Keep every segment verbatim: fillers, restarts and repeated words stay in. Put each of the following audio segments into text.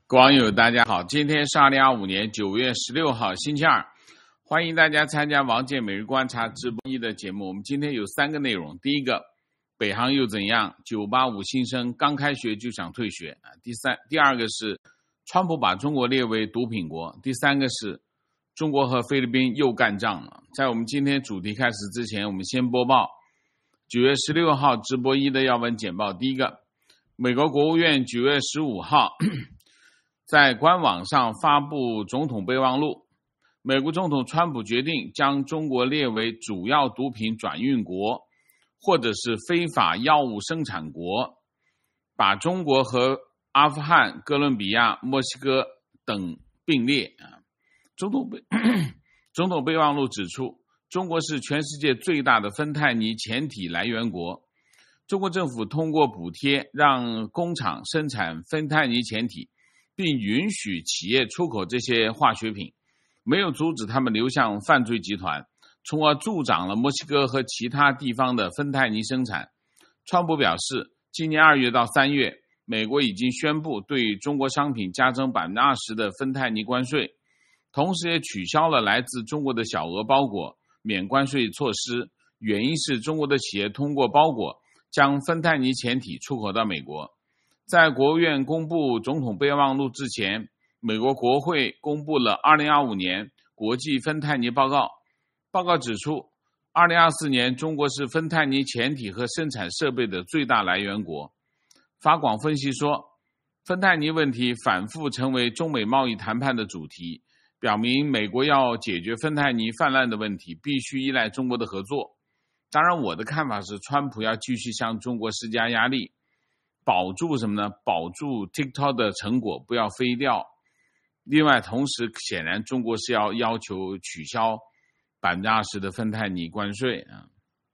各位网友大家好，今天是二零二五年九月十六号星期二，欢迎大家参加王健每日观察直播一的节目。我们今天有三个内容，第一个，北航又怎样？九八五新生刚开学就想退学。第三，第二个是川普把中国列为毒品国。第三个是中国和菲律宾又干仗了。在我们今天主题开始之前，我们先播报九月十六号直播一的要闻简报。第一个，美国国务院九月十五号在官网上发布总统备忘录，美国总统川普决定将中国列为主要毒品转运国或者是非法药物生产国，把中国和阿富汗、哥伦比亚、墨西哥等并列。总统备总统备忘录指出，中国是全世界最大的芬太尼前体来源国，中国政府通过补贴让工厂生产芬太尼前体，并允许企业出口这些化学品，没有阻止他们流向犯罪集团，从而助长了墨西哥和其他地方的芬太尼生产。川普表示，今年二月到三月，美国已经宣布对中国商品加征 百分之二十 的芬太尼关税，同时也取消了来自中国的小额包裹免关税措施，原因是中国的企业通过包裹将芬太尼前体出口到美国。在国务院公布总统备忘录之前，美国国会公布了二零二五年国际芬太尼报告。报告指出，二零二四年中国是芬太尼前体和生产设备的最大来源国。法广分析说，芬太尼问题反复成为中美贸易谈判的主题，表明美国要解决芬太尼泛滥的问题，必须依赖中国的合作。当然，我的看法是，川普要继续向中国施加压力，保住什么呢？保住 TikTok 的成果不要飞掉。另外，同时显然中国是要要求取消 百分之二十 的芬太尼关税啊。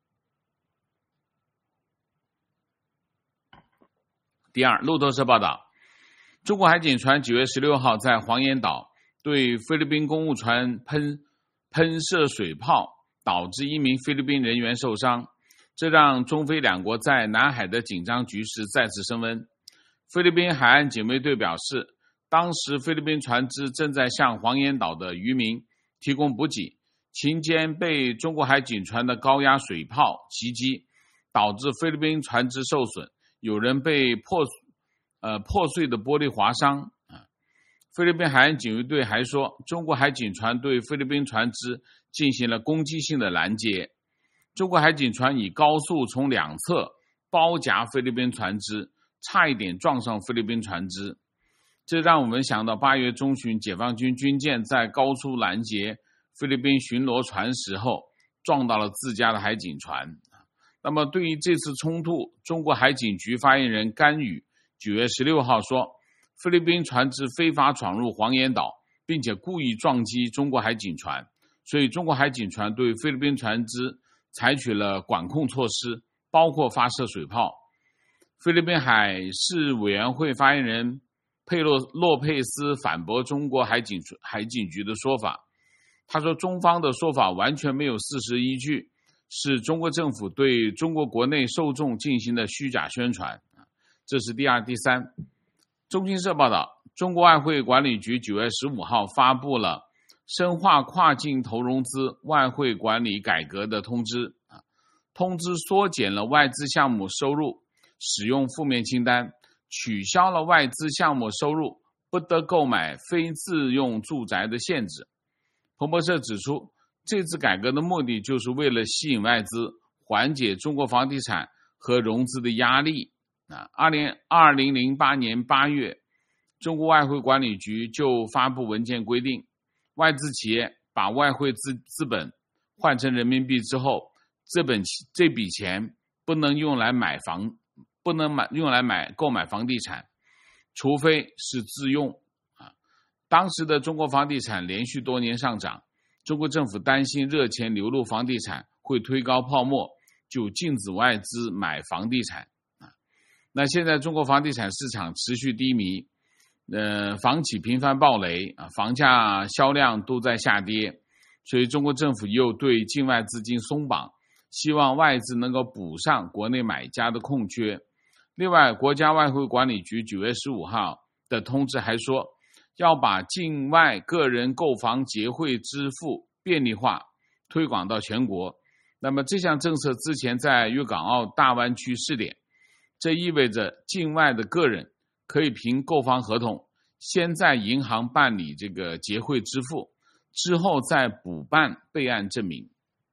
第二，路透社报道，中国海警船九月十六号在黄岩岛对菲律宾公务船喷喷射水炮，导致一名菲律宾人员受伤。这让中菲两国在南海的紧张局势再次升温。菲律宾海岸警卫队表示，当时菲律宾船只正在向黄岩岛的渔民提供补给，期间被中国海警船的高压水炮袭击，导致菲律宾船只受损，有人被破呃破碎的玻璃划伤。菲律宾海岸警卫队还说，中国海警船对菲律宾船只进行了攻击性的拦截。中国海警船以高速从两侧包夹菲律宾船只，差一点撞上菲律宾船只。这让我们想到八月中旬解放军军舰在高速拦截菲律宾巡逻船时候撞到了自家的海警船。那么对于这次冲突，中国海警局发言人甘宇九月十六号说，菲律宾船只非法闯入黄岩岛，并且故意撞击中国海警船，所以中国海警船对菲律宾船只采取了管控措施，包括发射水炮。菲律宾海事委员会发言人佩洛洛佩斯反驳中国海警海警局的说法，他说中方的说法完全没有事实依据，是中国政府对中国国内受众进行的虚假宣传。这是第二。第三，中新社报道，中国外汇管理局九月十五号发布了深化跨境投融资外汇管理改革的通知。通知缩减了外资项目收入使用负面清单，取消了外资项目收入不得购买非自用住宅的限制。彭博社指出，这次改革的目的就是为了吸引外资，缓解中国房地产和融资的压力。二零零八年八月，中国外汇管理局就发布文件规定，外资企业把外汇资资本换成人民币之后，这本这笔钱不能用来买房，不能买用来买购买房地产，除非是自用。啊，当时的中国房地产连续多年上涨，中国政府担心热钱流入房地产会推高泡沫，就禁止外资买房地产。啊，那现在中国房地产市场持续低迷，呃，房企频繁暴雷啊，房价销量都在下跌，所以中国政府又对境外资金松绑，希望外资能够补上国内买家的空缺。另外，国家外汇管理局九月十五号的通知还说，要把境外个人购房结汇支付便利化推广到全国。那么这项政策之前在粤港澳大湾区试点，这意味着境外的个人可以凭购房合同先在银行办理这个结汇支付，之后再补办备案证明。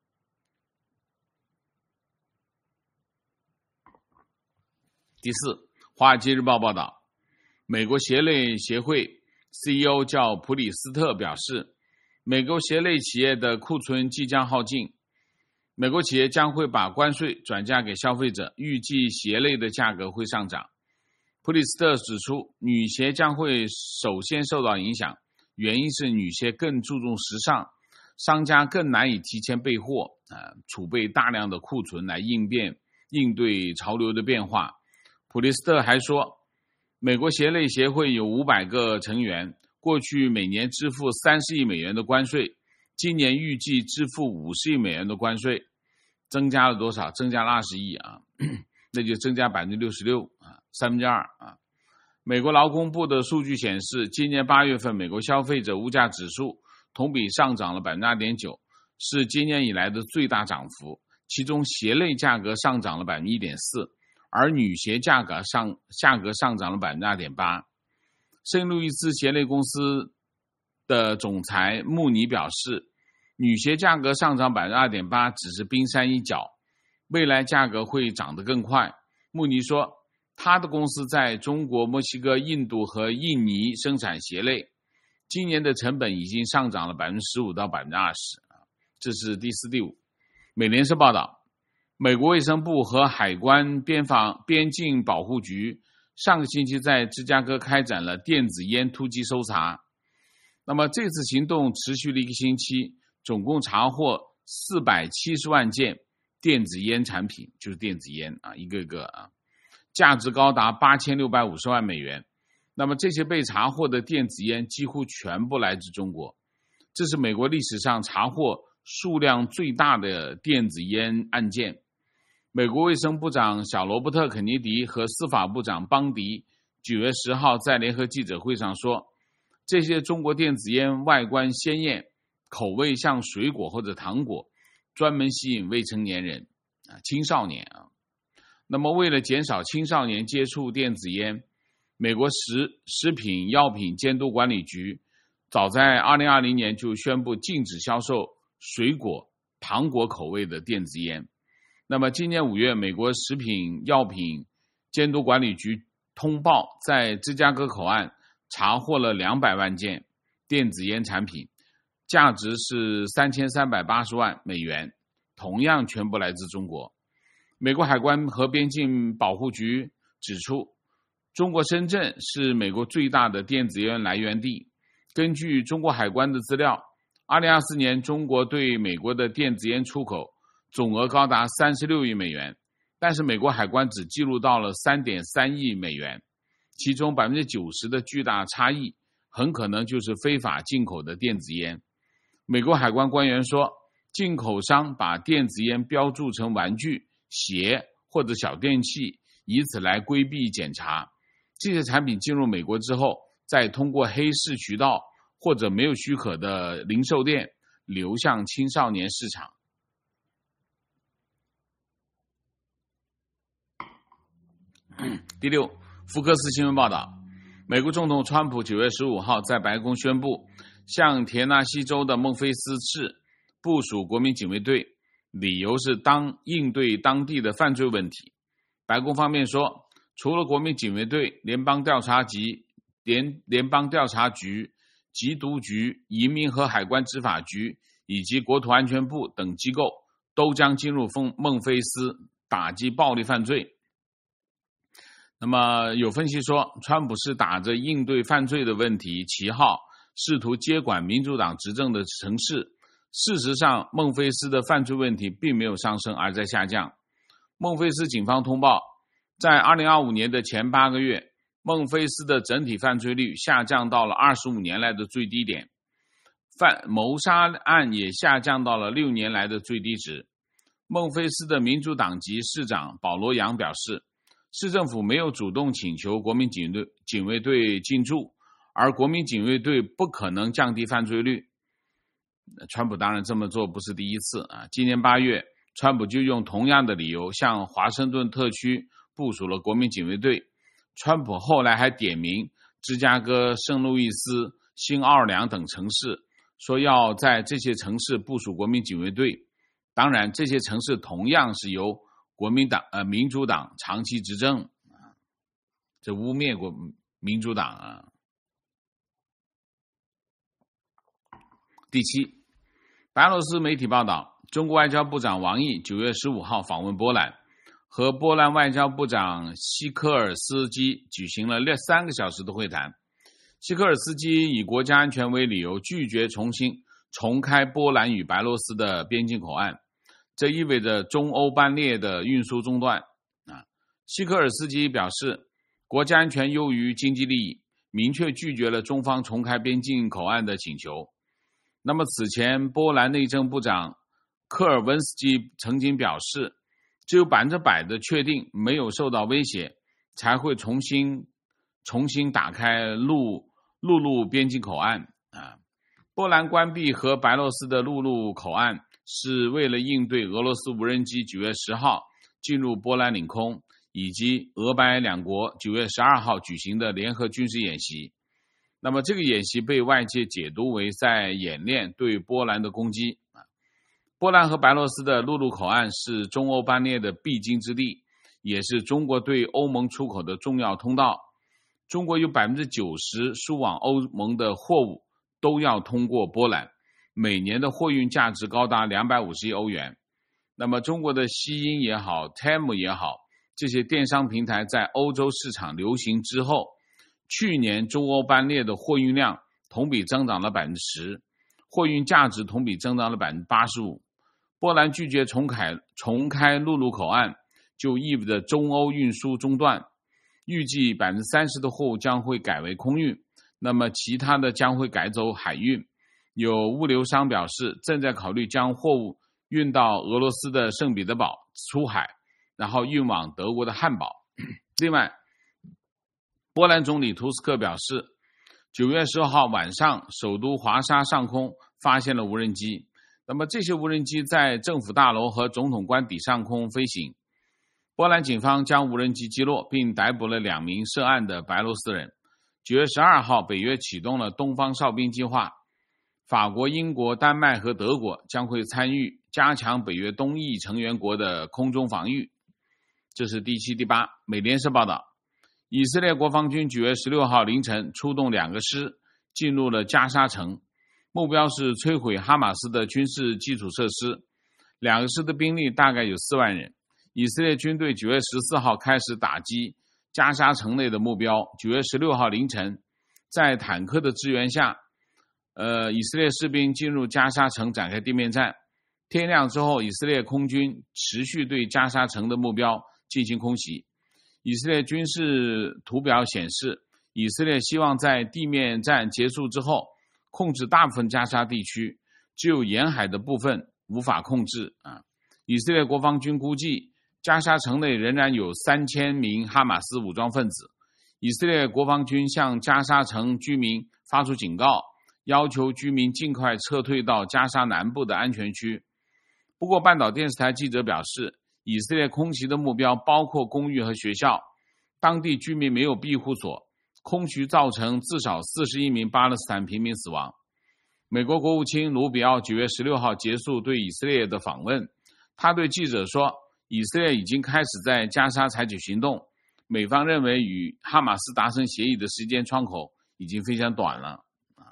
第四，《华尔街日报》报道，美国鞋类协会 C E O 叫普里斯特表示，美国鞋类企业的库存即将耗尽，美国企业将会把关税转嫁给消费者，预计鞋类的价格会上涨。普里斯特指出，女鞋将会首先受到影响，原因是女鞋更注重时尚，商家更难以提前备货，呃，储备大量的库存来应变应对潮流的变化。普里斯特还说，美国鞋类协会有五百个成员，过去每年支付三十亿美元的关税，今年预计支付五十亿美元的关税，增加了多少？增加了二十亿啊，那就增加 百分之六十六 啊，三分之二啊。美国劳工部的数据显示，今年八月份美国消费者物价指数同比上涨了 百分之二点九， 是今年以来的最大涨幅，其中鞋类价格上涨了 百分之一点四，而女鞋价格上价格上涨了 百分之二点八。 圣路易斯鞋类公司的总裁穆尼表示，女鞋价格上涨 百分之二点八 只是冰山一角，未来价格会涨得更快。穆尼说，他的公司在中国、墨西哥、印度和印尼生产鞋类，今年的成本已经上涨了 百分之十五 到 百分之二十。 这是第四、第五。美联社报道，美国卫生部和海关边防边境保护局上个星期在芝加哥开展了电子烟突击搜查。那么这次行动持续了一个星期，总共查获四百七十万件电子烟产品，就是电子烟啊，一个个啊，价值高达八千六百五十万美元。那么这些被查获的电子烟几乎全部来自中国，这是美国历史上查获数量最大的电子烟案件。美国卫生部长小罗伯特·肯尼迪和司法部长邦迪九月十号在联合记者会上说，这些中国电子烟外观鲜艳，口味像水果或者糖果，专门吸引未成年人啊，青少年啊。那么为了减少青少年接触电子烟，美国食食品药品监督管理局早在二零二零年就宣布禁止销售水果、糖果口味的电子烟。那么今年五月，美国食品药品监督管理局通报，在芝加哥口岸查获了两百万件电子烟产品，价值是三千三百八十万美元，同样全部来自中国。美国海关和边境保护局指出，中国深圳是美国最大的电子烟来源地。根据中国海关的资料，二零二四年中国对美国的电子烟出口总额高达三十六亿美元，但是美国海关只记录到了 三点三亿美元，其中 百分之九十 的巨大差异很可能就是非法进口的电子烟。美国海关官员说，进口商把电子烟标注成玩具、鞋或者小电器，以此来规避检查。这些产品进入美国之后，再通过黑市渠道或者没有许可的零售店流向青少年市场。第六，福克斯新闻报道，美国总统川普九月十五号在白宫宣布，向田纳西州的孟菲斯市部署国民警卫队，理由是当应对当地的犯罪问题。白宫方面说，除了国民警卫队，联邦调查局、联联邦调查局、缉毒局、移民和海关执法局以及国土安全部等机构都将进入孟菲斯打击暴力犯罪。那么有分析说，川普是打着应对犯罪的问题旗号，试图接管民主党执政的城市。事实上，孟菲斯的犯罪问题并没有上升，而在下降。孟菲斯警方通报，在二零二五年的前八个月，孟菲斯的整体犯罪率下降到了二十五年来的最低点，犯谋杀案也下降到了六年来的最低值。孟菲斯的民主党籍市长保罗杨表示， 市政府没有主动请求国民警队警卫队进驻，而国民警卫队不可能降低犯罪率。川普当然这么做不是第一次啊，今年八月，川普就用同样的理由向华盛顿特区部署了国民警卫队。川普后来还点名芝加哥、圣路易斯、新奥尔良等城市，说要在这些城市部署国民警卫队。当然，这些城市同样是由国民党呃民主党长期执政啊，这污蔑国民主党啊。第七，白俄罗斯媒体报道，中国外交部长王毅九月十五号访问波兰，和波兰外交部长西科尔斯基举行了三个小时的会谈。西科尔斯基以国家安全为理由，拒绝重新重开波兰与白俄罗斯的边境口岸，这意味着中欧班列的运输中断。啊，西科尔斯基表示，国家安全优于经济利益，明确拒绝了中方重开边境口岸的请求。那么此前，波兰内政部长科尔温斯基曾经表示，只有百分之百的确定没有受到威胁，才会重新重新打开陆陆路边境口岸啊。波兰关闭和白俄罗斯的陆路口岸，是为了应对俄罗斯无人机九月十号进入波兰领空，以及俄白两国九月十二号举行的联合军事演习。那么这个演习被外界解读为在演练对波兰的攻击。波兰和白俄罗斯的陆路口岸是中欧班列的必经之地，也是中国对欧盟出口的重要通道。中国有 百分之九十 输往欧盟的货物都要通过波兰，每年的货运价值高达两百五十亿欧元。那么中国的西音也好 Temu 也好，这些电商平台在欧洲市场流行之后，去年中欧班列的货运量同比增长了 百分之十， 货运价值同比增长了 百分之八十五。 波兰拒绝重开重开陆路口岸，就意味着中欧运输中断，预计 百分之三十 的货物将会改为空运，那么其他的将会改走海运。有物流商表示，正在考虑将货物运到俄罗斯的圣彼得堡出海，然后运往德国的汉堡。另外，波兰总理图斯克表示，九月十号晚上，首都华沙上空发现了无人机。那么这些无人机在政府大楼和总统官邸上空飞行。波兰警方将无人机击落，并逮捕了两名涉案的白俄罗斯人。九月十二号，北约启动了东方哨兵计划，法国、英国、丹麦和德国将会参与，加强北约东翼成员国的空中防御。这是第七、第八。美联社报道，以色列国防军九月十六号凌晨出动两个师进入了加沙城，目标是摧毁哈马斯的军事基础设施。两个师的兵力大概有四万人。以色列军队九月十四号开始打击加沙城内的目标。九月十六号凌晨，在坦克的支援下，呃，以色列士兵进入加沙城展开地面战。天亮之后，以色列空军持续对加沙城的目标进行空袭。以色列军事图表显示，以色列希望在地面战结束之后控制大部分加沙地区，只有沿海的部分无法控制啊。以色列国防军估计，加沙城内仍然有三千名哈马斯武装分子。以色列国防军向加沙城居民发出警告，要求居民尽快撤退到加沙南部的安全区。不过，半岛电视台记者表示，以色列空袭的目标包括公寓和学校，当地居民没有庇护所，空袭造成至少四十一名巴勒斯坦平民死亡。美国国务卿卢比奥九月十六号结束对以色列的访问，他对记者说，以色列已经开始在加沙采取行动，美方认为与哈马斯达成协议的时间窗口已经非常短了。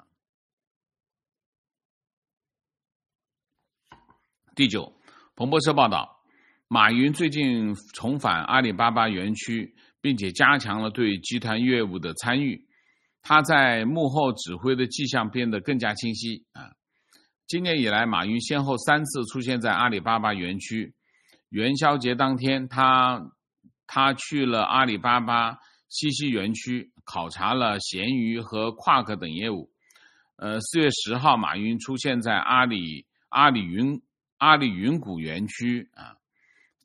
第九，彭博社报道，马云最近重返阿里巴巴园区，并且加强了对集团业务的参与，他在幕后指挥的迹象变得更加清晰啊。今年以来，马云先后三次出现在阿里巴巴园区。元宵节当天，他他去了阿里巴巴西溪园区，考察了闲鱼和夸克等业务。呃，四月十号，马云出现在阿里阿里云阿里云谷园区啊。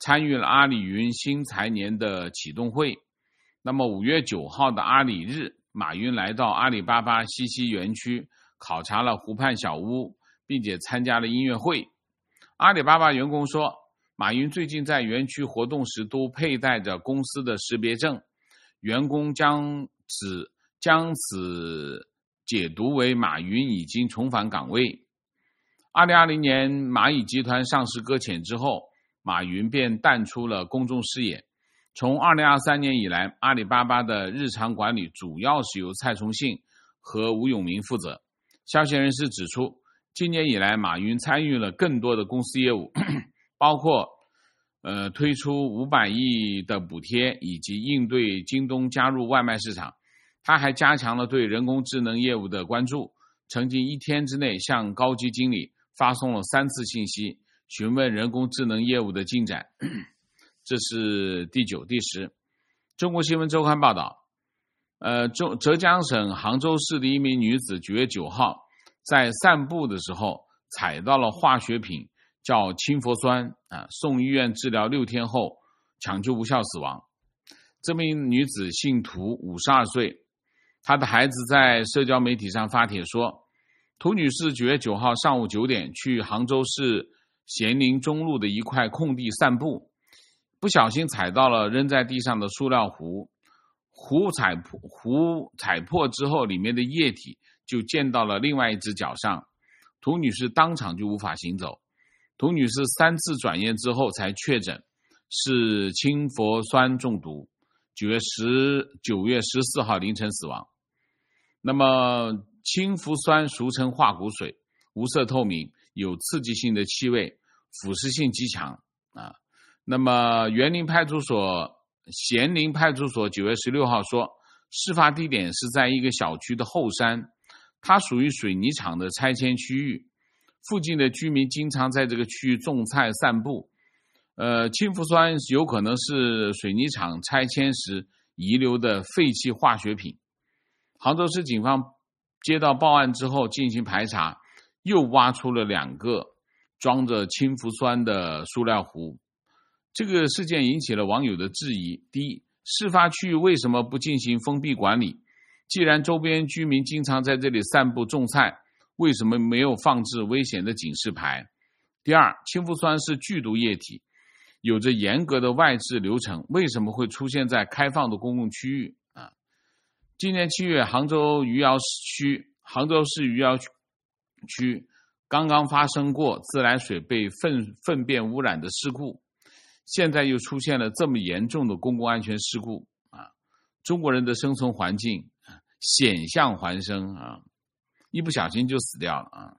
参与了阿里云新财年的启动会。那么五月九号的阿里日，马云来到阿里巴巴西溪园区考察了湖畔小屋，并且参加了音乐会。阿里巴巴员工说，马云最近在园区活动时都佩戴着公司的识别证，员工将此将此解读为马云已经重返岗位。二零二零年蚂蚁集团上市搁浅之后，马云便淡出了公众视野。从二零二三年以来，阿里巴巴的日常管理主要是由蔡崇信和吴永明负责。消息人士指出，今年以来，马云参与了更多的公司业务，包括呃推出五百亿的补贴，以及应对京东加入外卖市场。他还加强了对人工智能业务的关注，曾经一天之内向高级经理发送了三次信息，询问人工智能业务的进展。这是第九、第十。中国新闻周刊报道，呃，浙浙江省杭州市的一名女子九月九号在散步的时候踩到了化学品，叫氢氟酸啊，送医院治疗六天后抢救无效死亡。这名女子姓涂，五十二岁，她的孩子在社交媒体上发帖说，涂女士九月九号上午九点去杭州市咸宁中路的一块空地散步，不小心踩到了扔在地上的塑料壶，壶踩破壶踩破之后，里面的液体就溅到了另外一只脚上，涂女士当场就无法行走。涂女士三次转院之后才确诊是氢氟酸中毒，九月十九月十四号凌晨死亡。那么氢氟酸俗称化骨水，无色透明，有刺激性的气味，腐蚀性极强啊。那么园林派出所咸宁派出所九月十六号说，事发地点是在一个小区的后山，它属于水泥厂的拆迁区域，附近的居民经常在这个区域种菜散步。呃，氢氟酸有可能是水泥厂拆迁时遗留的废弃化学品。杭州市警方接到报案之后进行排查，又挖出了两个装着氢氟酸的塑料壶。这个事件引起了网友的质疑。第一，事发区域为什么不进行封闭管理？既然周边居民经常在这里散步种菜，为什么没有放置危险的警示牌？第二，氢氟酸是剧毒液体，有着严格的外置流程，为什么会出现在开放的公共区域啊？今年七月，杭州余姚区杭州市余姚区刚刚发生过自来水被粪粪便污染的事故，现在又出现了这么严重的公共安全事故啊！中国人的生存环境险象环生啊，一不小心就死掉了啊！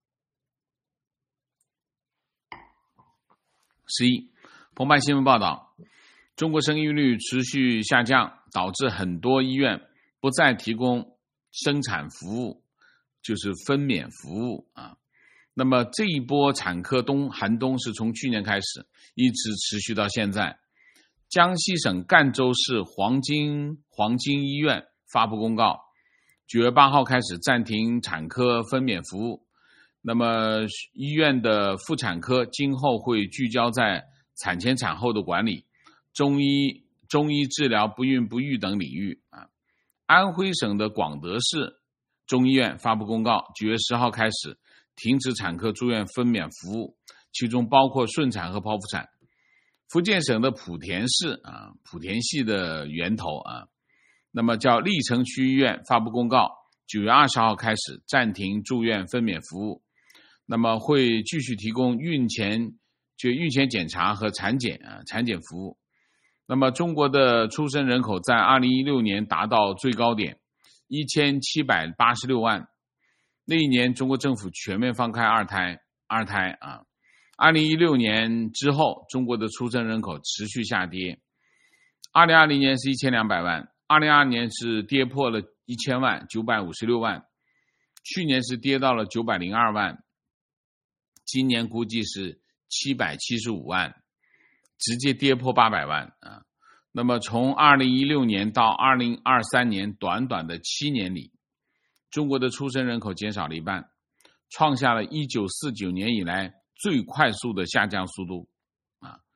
十一，澎湃新闻报道，中国生育率持续下降，导致很多医院不再提供生产服务，就是分娩服务啊。那么这一波产科冬寒冬是从去年开始一直持续到现在。江西省赣州市黄金黄金医院发布公告，九月八号开始暂停产科分娩服务。那么医院的妇产科今后会聚焦在产前产后的管理、中医中医治疗、不孕不育等领域啊。安徽省的广德市中医院发布公告，九月十号开始停止产科住院分娩服务，其中包括顺产和剖腹产。福建省的莆田市啊，莆田系的源头啊，那么叫历城区医院发布公告，九月二十号开始暂停住院分娩服务，那么会继续提供孕前就孕前检查和产检啊产检服务。那么中国的出生人口在二零一六年达到最高点一千七百八十六万。那一年中国政府全面放开二胎二胎啊。二零一六年之后，中国的出生人口持续下跌。二零二零年是一千两百万，二零二二年是跌破了一千万，九百五十六万。去年是跌到了九百零二万，今年估计是七百七十五万，直接跌破八百万啊。那么从二零一六年到二零二三年短短的七年里，中国的出生人口减少了一半，创下了一九四九年以来最快速的下降速度啊！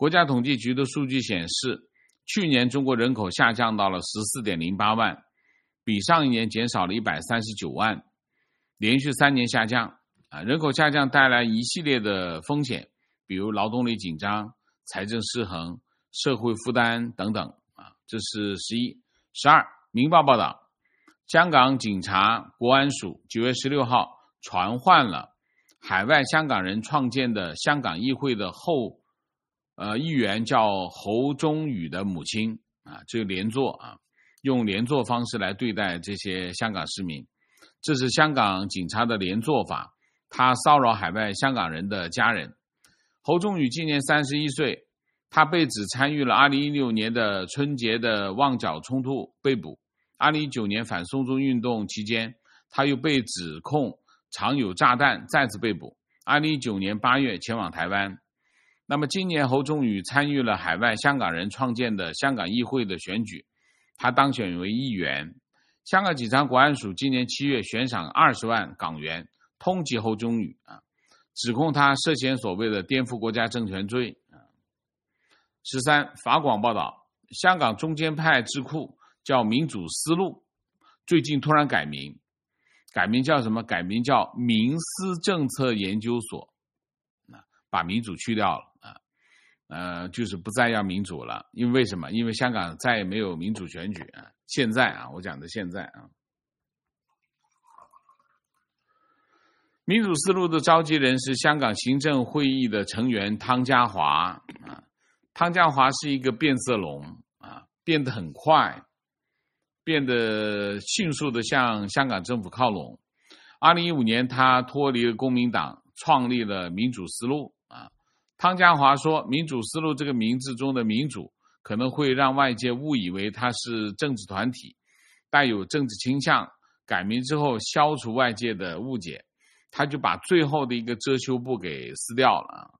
国家统计局的数据显示，去年中国人口下降到了 十四点零八万，比上一年减少了一百三十九万，连续三年下降啊。人口下降带来一系列的风险，比如劳动力紧张、财政失衡、社会负担等等啊。这是十一。十二，明报报道，香港警察国安署九月十六号传唤了海外香港人创建的香港议会的后呃议员叫侯忠宇的母亲啊，这个连坐啊，用连坐方式来对待这些香港市民，这是香港警察的连坐法，他骚扰海外香港人的家人。侯忠宇今年三十一岁，他被指参与了二零一六年的春节的旺角冲突被捕。二零一九年反送中运动期间，他又被指控藏有炸弹，再次被捕。二零一九年八月前往台湾。那么今年侯忠宇参与了海外香港人创建的香港议会的选举，他当选为议员。香港警察国安署今年七月悬赏二十万港元通缉侯忠宇啊，指控他涉嫌所谓的颠覆国家政权罪。十三，法广报道，香港中间派智库叫民主思路，最近突然改名，改名叫什么？改名叫民思政策研究所，把民主去掉了啊，呃，就是不再要民主了。因为为什么？因为香港再也没有民主选举啊。现在啊，我讲的现在啊。民主思路的召集人是香港行政会议的成员汤家骅啊。汤家骅是一个变色龙啊，变得很快，变得迅速的向香港政府靠拢。二零一五年，他脱离了公民党，创立了民主思路啊。汤家骅说，民主思路这个名字中的民主可能会让外界误以为它是政治团体，带有政治倾向。改名之后，消除外界的误解，他就把最后的一个遮羞布给撕掉了。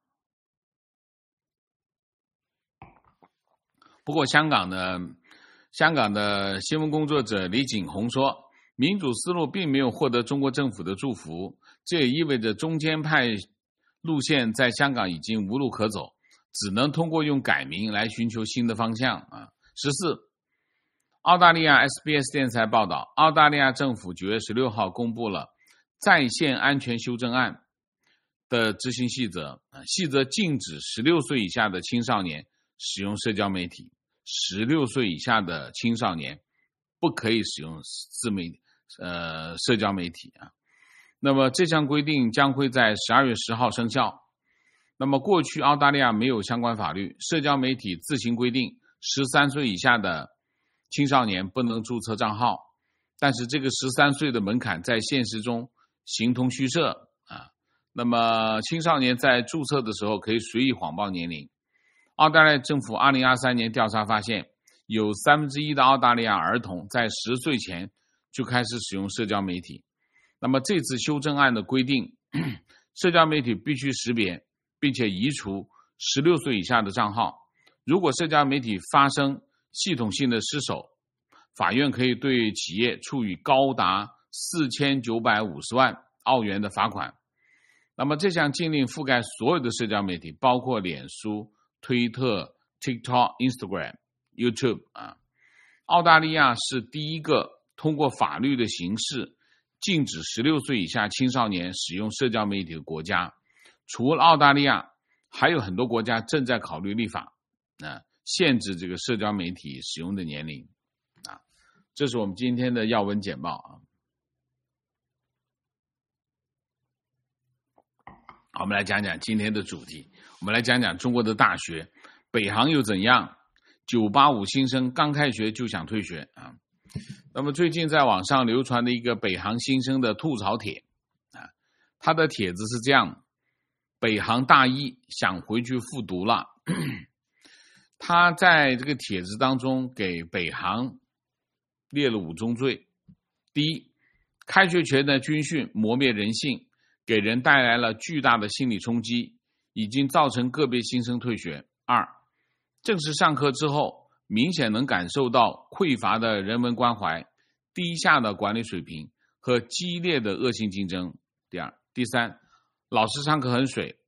不过香港的香港的新闻工作者李锦宏说，民主思路并没有获得中国政府的祝福，这也意味着中间派路线在香港已经无路可走，只能通过用改名来寻求新的方向啊。十四，澳大利亚 S B S 电视台报道，澳大利亚政府九月十六号公布了在线安全修正案的执行细则，细则禁止十六岁以下的青少年使用社交媒体，十六岁以下的青少年不可以使用自媒呃社交媒体啊。那么这项规定将会在十二月十号生效。那么过去澳大利亚没有相关法律，社交媒体自行规定十三岁以下的青少年不能注册账号，但是这个十三岁的门槛在现实中形同虚设啊。那么青少年在注册的时候可以随意谎报年龄。澳大利亚政府二零二三年调查发现，有三分之一的澳大利亚儿童在十岁前就开始使用社交媒体。那么这次修正案的规定，社交媒体必须识别并且移除十六岁以下的账号。如果社交媒体发生系统性的失守，法院可以对企业处以高达四千九百五十万澳元的罚款。那么这项禁令覆盖所有的社交媒体，包括脸书、推特、TikTok、Instagram、YouTube 啊。澳大利亚是第一个通过法律的形式禁止十六岁以下青少年使用社交媒体的国家。除了澳大利亚，还有很多国家正在考虑立法啊，限制这个社交媒体使用的年龄啊。这是我们今天的要闻简报啊。好，我们来讲讲今天的主题，我们来讲讲中国的大学，北航又怎样？九八五新生刚开学就想退学啊。那么最近在网上流传的一个北航新生的吐槽帖啊，他的帖子是这样：北航大一想回去复读了。他在这个帖子当中给北航列了五宗罪。第一，开学前的军训磨灭人性，给人带来了巨大的心理冲击，已经造成个别新生退学。二，正式上课之后，明显能感受到匮乏的人文关怀、低下的管理水平和激烈的恶性竞争。第二，第三，老师上课很水，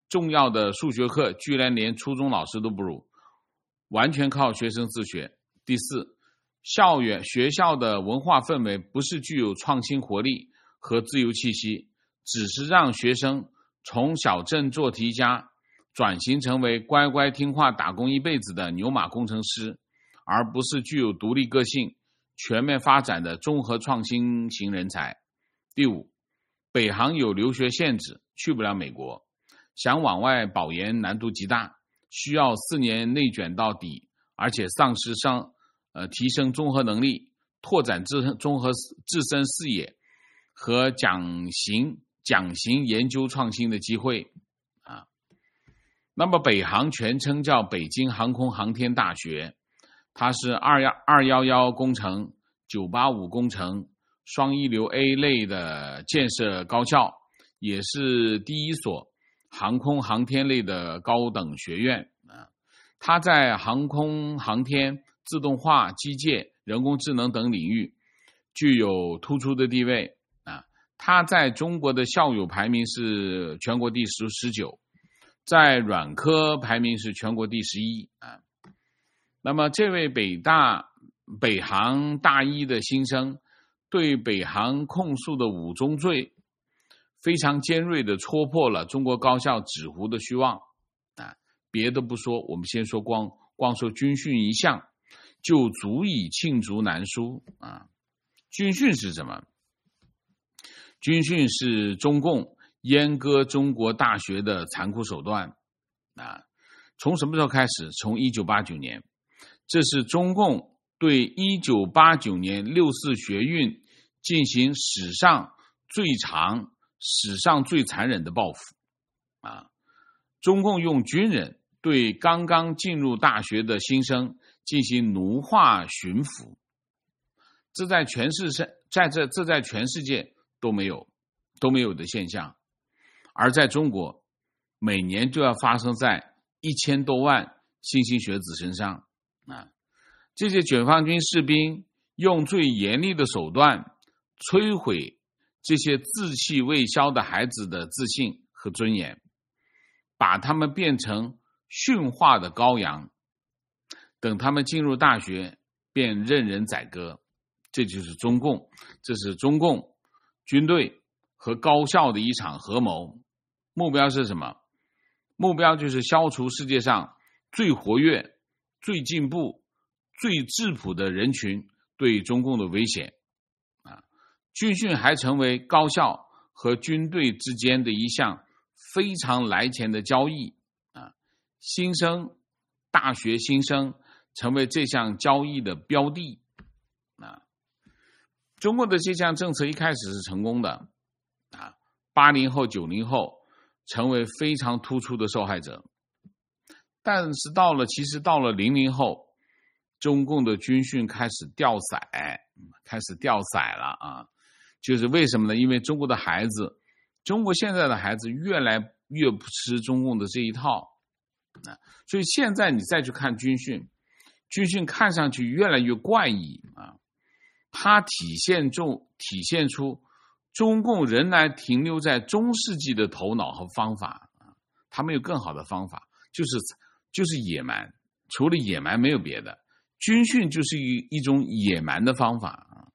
重要的数学课居然连初中老师都不如，完全靠学生自学。第四，校园学校的文化氛围不是具有创新活力和自由气息，只是让学生从小镇做题家转型成为乖乖听话打工一辈子的牛马工程师，而不是具有独立个性全面发展的综合创新型人才。第五，北航有留学限制，去不了美国，想往外保研难度极大，需要四年内卷到底，而且丧失上呃提升综合能力，拓展自综合自身视野和讲型讲型研究创新的机会啊。那么北航全称叫北京航空航天大学，它是二一一工程、九八五工程、双一流 A 类的建设高校，也是第一所航空航天类的高等学院啊。它在航空航天、自动化、机械、人工智能等领域具有突出的地位啊。它在中国的校友排名是全国第十十九，在软科排名是全国第十一啊。那么这位北大北航大一的新生对北航控诉的五宗罪非常尖锐地戳破了中国高校纸糊的虚妄啊！别的不说，我们先说光光说军训一项就足以罄竹难书啊！军训是什么？军训是中共阉割中国大学的残酷手段啊！从什么时候开始？从一九八九年，这是中共对一九八九年六四学运进行史上最长、史上最残忍的报复啊！中共用军人对刚刚进入大学的新生进行奴化驯服，这在全世界在这这在全世界都没有都没有的现象，而在中国，每年就要发生在一千多万新兴学子身上啊！这些解放军士兵用最严厉的手段摧毁这些志气未消的孩子的自信和尊严，把他们变成驯化的羔羊，等他们进入大学便任人宰割。这就是中共，这是中共军队和高校的一场合谋。目标是什么？目标就是消除世界上最活跃、最进步、最质朴的人群对中共的危险啊！军训还成为高校和军队之间的一项非常来钱的交易啊！新生大学新生成为这项交易的标的啊！中国的这项政策一开始是成功的啊，八零后、九零后成为非常突出的受害者，但是到了其实到了零零后，中共的军训开始掉色，开始掉色了啊！就是为什么呢？因为中国的孩子，中国现在的孩子越来越不吃中共的这一套啊，所以现在你再去看军训，军训看上去越来越怪异啊！它体现中体现出中共仍然停留在中世纪的头脑和方法啊，他们有更好的方法，就是就是野蛮，除了野蛮没有别的。军训就是一一种野蛮的方法啊。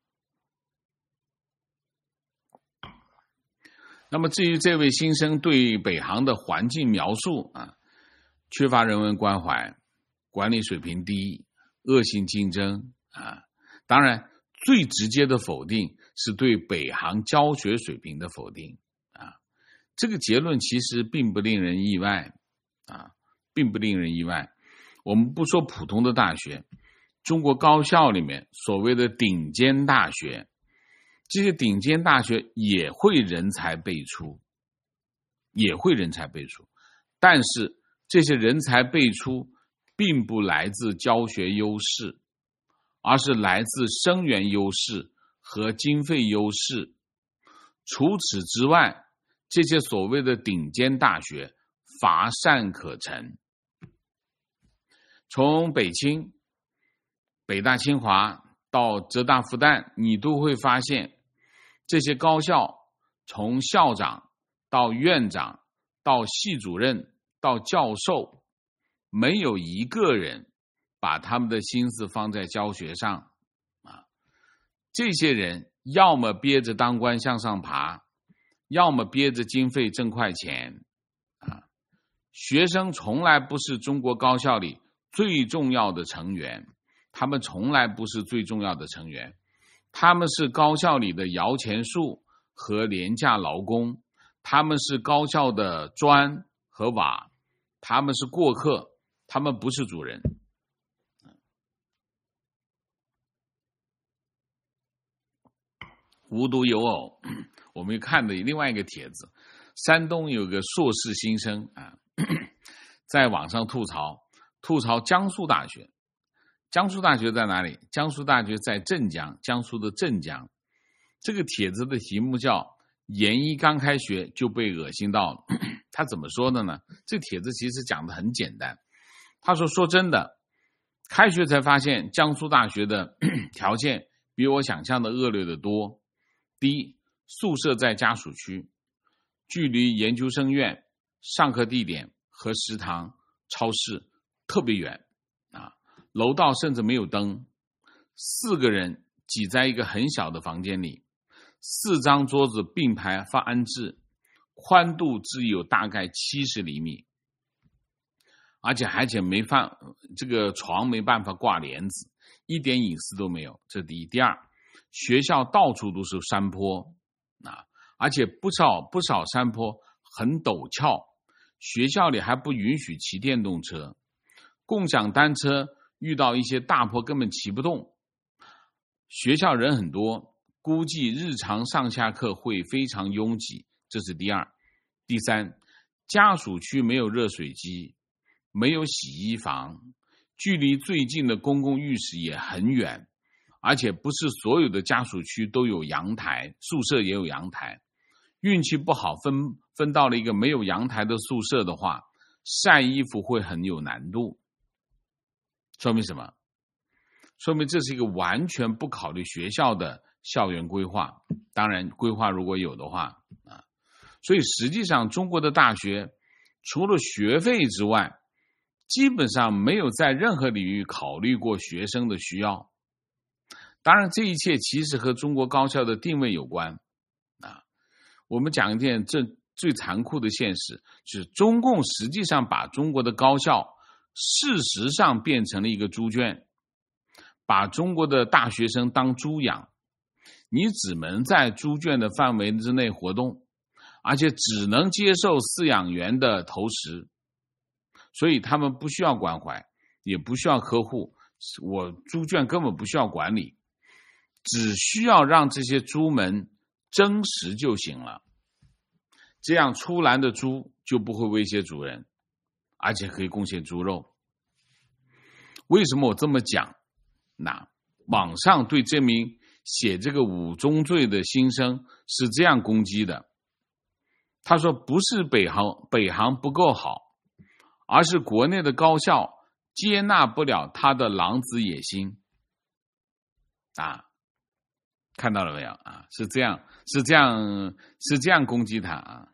那么至于这位新生对北航的环境描述啊，缺乏人文关怀，管理水平低，恶性竞争啊，当然最直接的否定是对北航教学水平的否定啊。这个结论其实并不令人意外啊，并不令人意外。我们不说普通的大学，中国高校里面所谓的顶尖大学，这些顶尖大学也会人才辈出，也会人才辈出，但是这些人才辈出并不来自教学优势，而是来自生源优势和经费优势。除此之外，这些所谓的顶尖大学乏善可陈。从北清、北大清华到浙大复旦，你都会发现这些高校从校长到院长到系主任到教授，没有一个人把他们的心思放在教学上啊。这些人要么憋着当官向上爬，要么憋着经费挣快钱啊。学生从来不是中国高校里最重要的成员，他们从来不是最重要的成员，他们是高校里的摇钱树和廉价劳工，他们是高校的砖和瓦，他们是过客，他们不是主人。无独有偶，我们看的另外一个帖子，山东有个硕士新生啊，在网上吐槽吐槽江苏大学。江苏大学在哪里？江苏大学在镇江，江苏的镇江。这个帖子的题目叫研一刚开学就被恶心到了。他怎么说的呢？这帖子其实讲的很简单。他说说真的，开学才发现江苏大学的条件比我想象的恶劣得多。第一，宿舍在家属区，距离研究生院、上课地点和食堂、超市特别远啊，楼道甚至没有灯，四个人挤在一个很小的房间里，四张桌子并排发安置，宽度只有大概七十厘米，而且而且没法这个床没办法挂帘子，一点隐私都没有。这是第一。第二，学校到处都是山坡啊，而且不少不少山坡很陡峭，学校里还不允许骑电动车，共享单车遇到一些大坡根本骑不动。学校人很多，估计日常上下课会非常拥挤，这是第二。第三，家属区没有热水机，没有洗衣房，距离最近的公共浴室也很远，而且不是所有的家属区都有阳台，宿舍也有阳台。运气不好分分到了一个没有阳台的宿舍的话，晒衣服会很有难度。说明什么？说明这是一个完全不考虑学校的校园规划，当然规划如果有的话啊。所以实际上中国的大学除了学费之外，基本上没有在任何领域考虑过学生的需要。当然这一切其实和中国高校的定位有关啊。我们讲一件这最残酷的现实，就是中共实际上把中国的高校事实上变成了一个猪圈，把中国的大学生当猪养，你只能在猪圈的范围之内活动，而且只能接受饲养员的投食，所以他们不需要关怀，也不需要呵护，我猪圈根本不需要管理，只需要让这些猪们争食就行了，这样出栏的猪就不会威胁主人，而且可以贡献猪肉。为什么我这么讲？那网上对这名写这个五宗罪的新生是这样攻击的，他说不是北航北航不够好，而是国内的高校接纳不了他的狼子野心啊，看到了没有啊？是这样是这样是这样攻击他啊。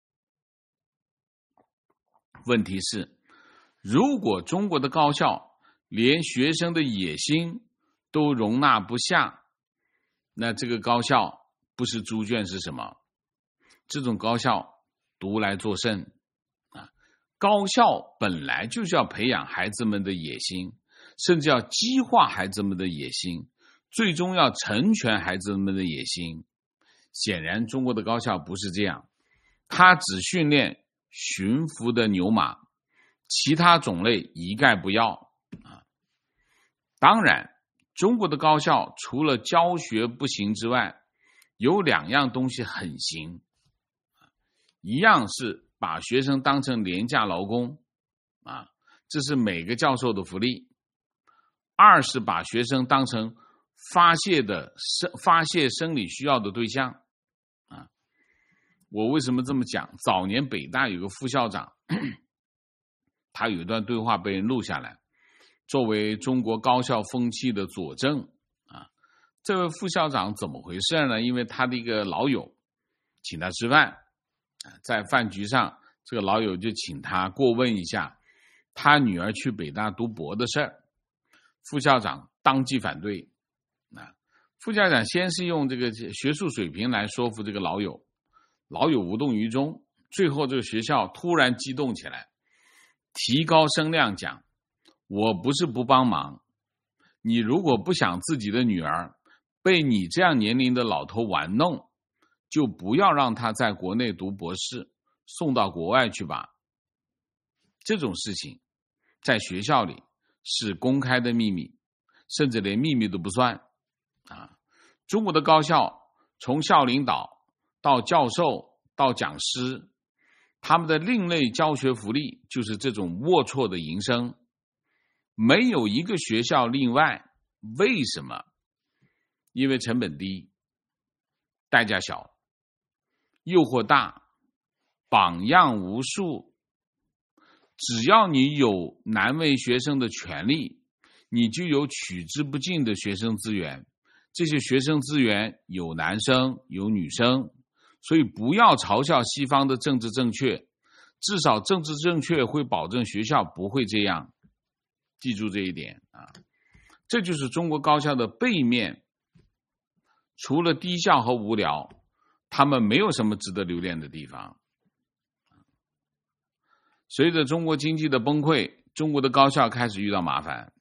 问题是，如果中国的高校连学生的野心都容纳不下，那这个高校不是猪圈是什么？这种高校独来作甚啊！高校本来就是要培养孩子们的野心，甚至要激化孩子们的野心，最终要成全孩子们的野心。显然中国的高校不是这样，它只训练驯服的牛马，其他种类一概不要啊。当然中国的高校除了教学不行之外，有两样东西很行，一样是把学生当成廉价劳工啊，这是每个教授的福利；二是把学生当成发泄的发泄生理需要的对象啊。我为什么这么讲？早年北大有个副校长，他有一段对话被人录下来，作为中国高校风气的佐证啊。这位副校长怎么回事呢？因为他的一个老友请他吃饭，在饭局上这个老友就请他过问一下他女儿去北大读博的事儿。副校长当即反对。啊，副校长先是用这个学术水平来说服这个老友，老友无动于衷。最后这个学校突然激动起来，提高声量讲，我不是不帮忙，你如果不想自己的女儿被你这样年龄的老头玩弄，就不要让她在国内读博士，送到国外去吧。这种事情在学校里是公开的秘密，甚至连秘密都不算啊！中国的高校从校领导到教授到讲师，他们的另类教学福利就是这种龌龊的营生，没有一个学校例外。为什么？因为成本低，代价小，诱惑大，榜样无数。只要你有难为学生的权利，你就有取之不尽的学生资源。这些学生资源有男生有女生，所以不要嘲笑西方的政治正确，至少政治正确会保证学校不会这样。记住这一点啊！这就是中国高校的背面，除了低效和无聊，他们没有什么值得留恋的地方。随着中国经济的崩溃，中国的高校开始遇到麻烦。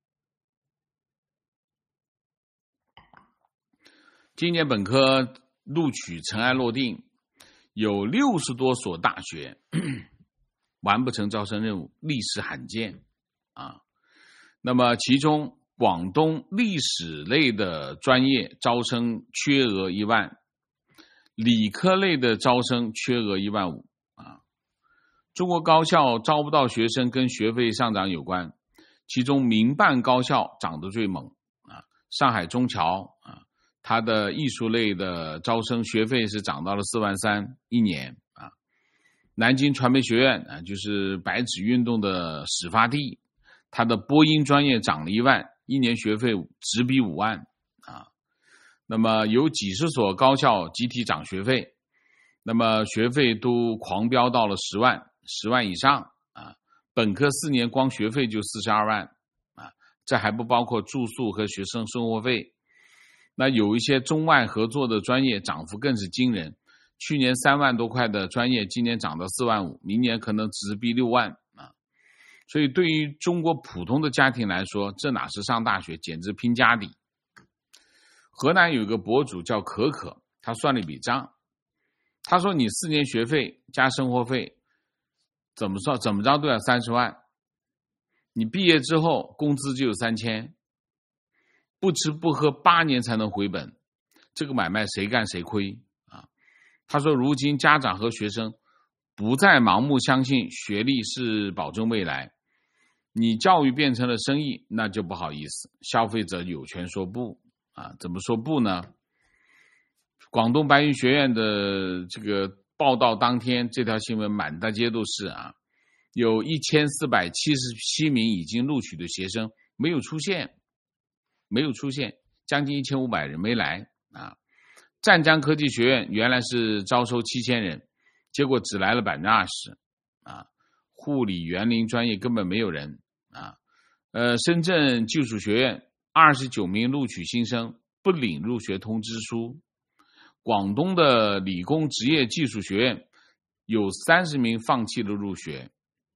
今年本科录取尘埃落定，有六十多所大学完不成招生任务，历史罕见啊。那么其中广东历史类的专业招生缺额一万，理科类的招生缺额一万五啊。中国高校招不到学生跟学费上涨有关，其中民办高校涨得最猛啊。上海中侨啊，它的艺术类的招生学费是涨到了四万三一年啊。南京传媒学院啊，就是白纸运动的始发地，它的播音专业涨了一万，一年学费直逼五万啊。那么有几十所高校集体涨学费，那么学费都狂飙到了十万十万以上啊。本科四年光学费就四十二万啊，这还不包括住宿和学生生活费。那有一些中外合作的专业涨幅更是惊人，去年三万多块的专业今年涨到四万五，明年可能直逼六万啊。所以对于中国普通的家庭来说，这哪是上大学，简直拼家底。河南有个博主叫可可，他算了一笔账，他说你四年学费加生活费怎么算怎么着都要三十万，你毕业之后工资就有三千，不吃不喝八年才能回本，这个买卖谁干谁亏啊！他说如今家长和学生不再盲目相信学历是保证未来，你教育变成了生意，那就不好意思，消费者有权说不啊！怎么说不呢？广东白云学院的这个报道当天，这条新闻满大街都是啊，有一千四百七十七名已经录取的学生没有出现，没有出现，将近一千五百人没来啊。湛江科技学院原来是招收七千人，结果只来了百分之二十啊。护理园林专业根本没有人啊。呃，深圳技术学院二十九名录取新生不领入学通知书。广东的理工职业技术学院有三十名放弃了入学。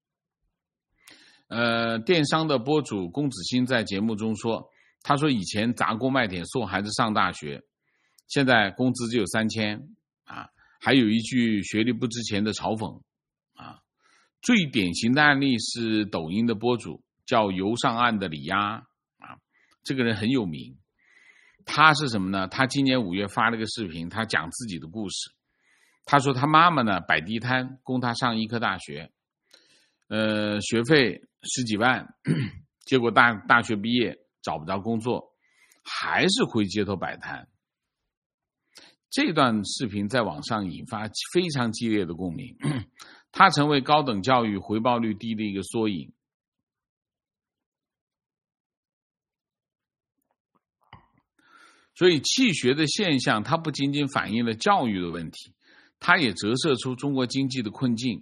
呃，电商的博主龚子欣在节目中说，他说以前砸锅卖铁送孩子上大学，现在工资只有三千啊，还有一句学历不值钱的嘲讽啊。最典型的案例是抖音的博主叫游上岸的李丫啊，这个人很有名。他是什么呢？他今年五月发了个视频，他讲自己的故事。他说他妈妈呢摆地摊供他上医科大学，呃，学费十几万，结果大大学毕业找不着工作，还是回街头摆摊。这段视频在网上引发非常激烈的共鸣，它成为高等教育回报率低的一个缩影。所以弃学的现象，它不仅仅反映了教育的问题，它也折射出中国经济的困境。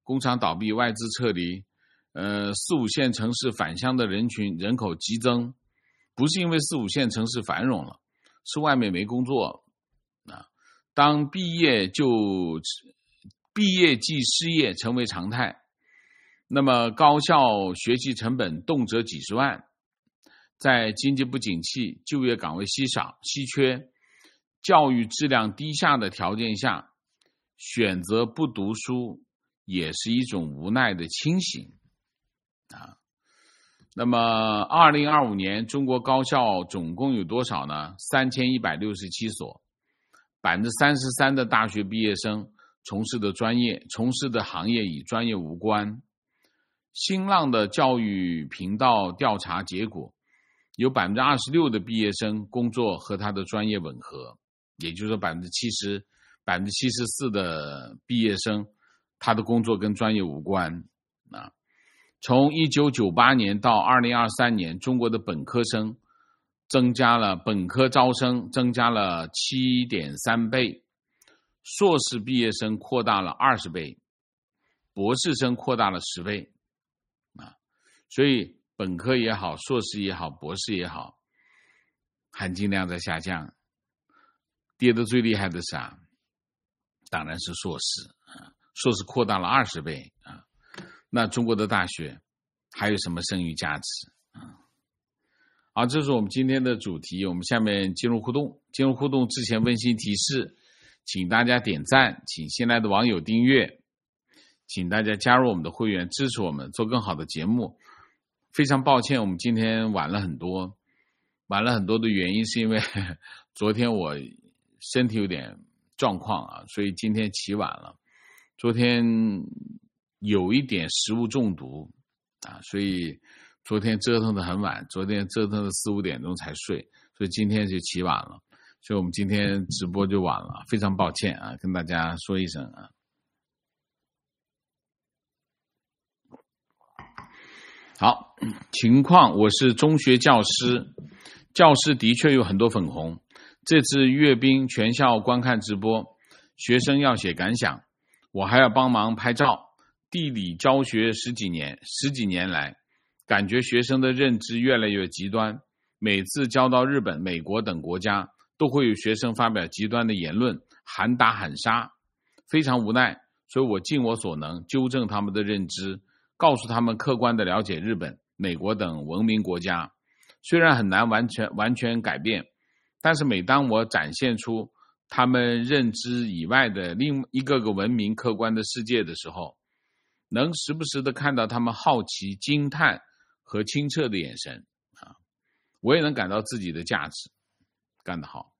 工厂倒闭，外资撤离，呃，四五线城市返乡的人群人口激增，不是因为四五线城市繁荣了，是外面没工作啊。当毕业就毕业即失业成为常态，那么高校学习成本动辄几十万，在经济不景气、就业岗位稀少、稀缺、教育质量低下的条件下，选择不读书也是一种无奈的清醒啊。那么二零二五年中国高校总共有多少呢？三千一百六十七所，百分之三十三的大学毕业生从事的专业从事的行业与专业无关。新浪的教育频道调查结果，有 百分之二十六 的毕业生工作和他的专业吻合，也就是说 百分之七十 百分之七十四 的毕业生他的工作跟专业无关啊。从一九九八年到二零二三年，中国的本科生增加了本科招生增加了 七点三 倍，硕士毕业生扩大了二十倍，博士生扩大了十倍啊。所以本科也好，硕士也好，博士也好，含金量在下降。跌得最厉害的是啊，当然是硕士啊，硕士扩大了二十倍啊。那中国的大学还有什么剩余价值啊？好，这是我们今天的主题。我们下面进入互动。进入互动之前，温馨提示，请大家点赞，请新来的网友订阅，请大家加入我们的会员，支持我们做更好的节目。非常抱歉，我们今天晚了很多，晚了很多的原因是因为呵呵昨天我身体有点状况啊，所以今天起晚了。昨天有一点食物中毒啊，所以昨天折腾得很晚，昨天折腾到四五点钟才睡，所以今天就起晚了，所以我们今天直播就晚了，非常抱歉啊，跟大家说一声啊。好，情况，我是中学教师，教师的确有很多粉红。这次阅兵全校观看直播，学生要写感想，我还要帮忙拍照。地理教学十几年，十几年来，感觉学生的认知越来越极端。每次教到日本、美国等国家，都会有学生发表极端的言论，喊打喊杀，非常无奈。所以我尽我所能纠正他们的认知，告诉他们客观的了解日本、美国等文明国家。虽然很难完全完全改变，但是每当我展现出他们认知以外的另一个个文明客观的世界的时候，能时不时的看到他们好奇、惊叹和清澈的眼神啊，我也能感到自己的价值，干得好。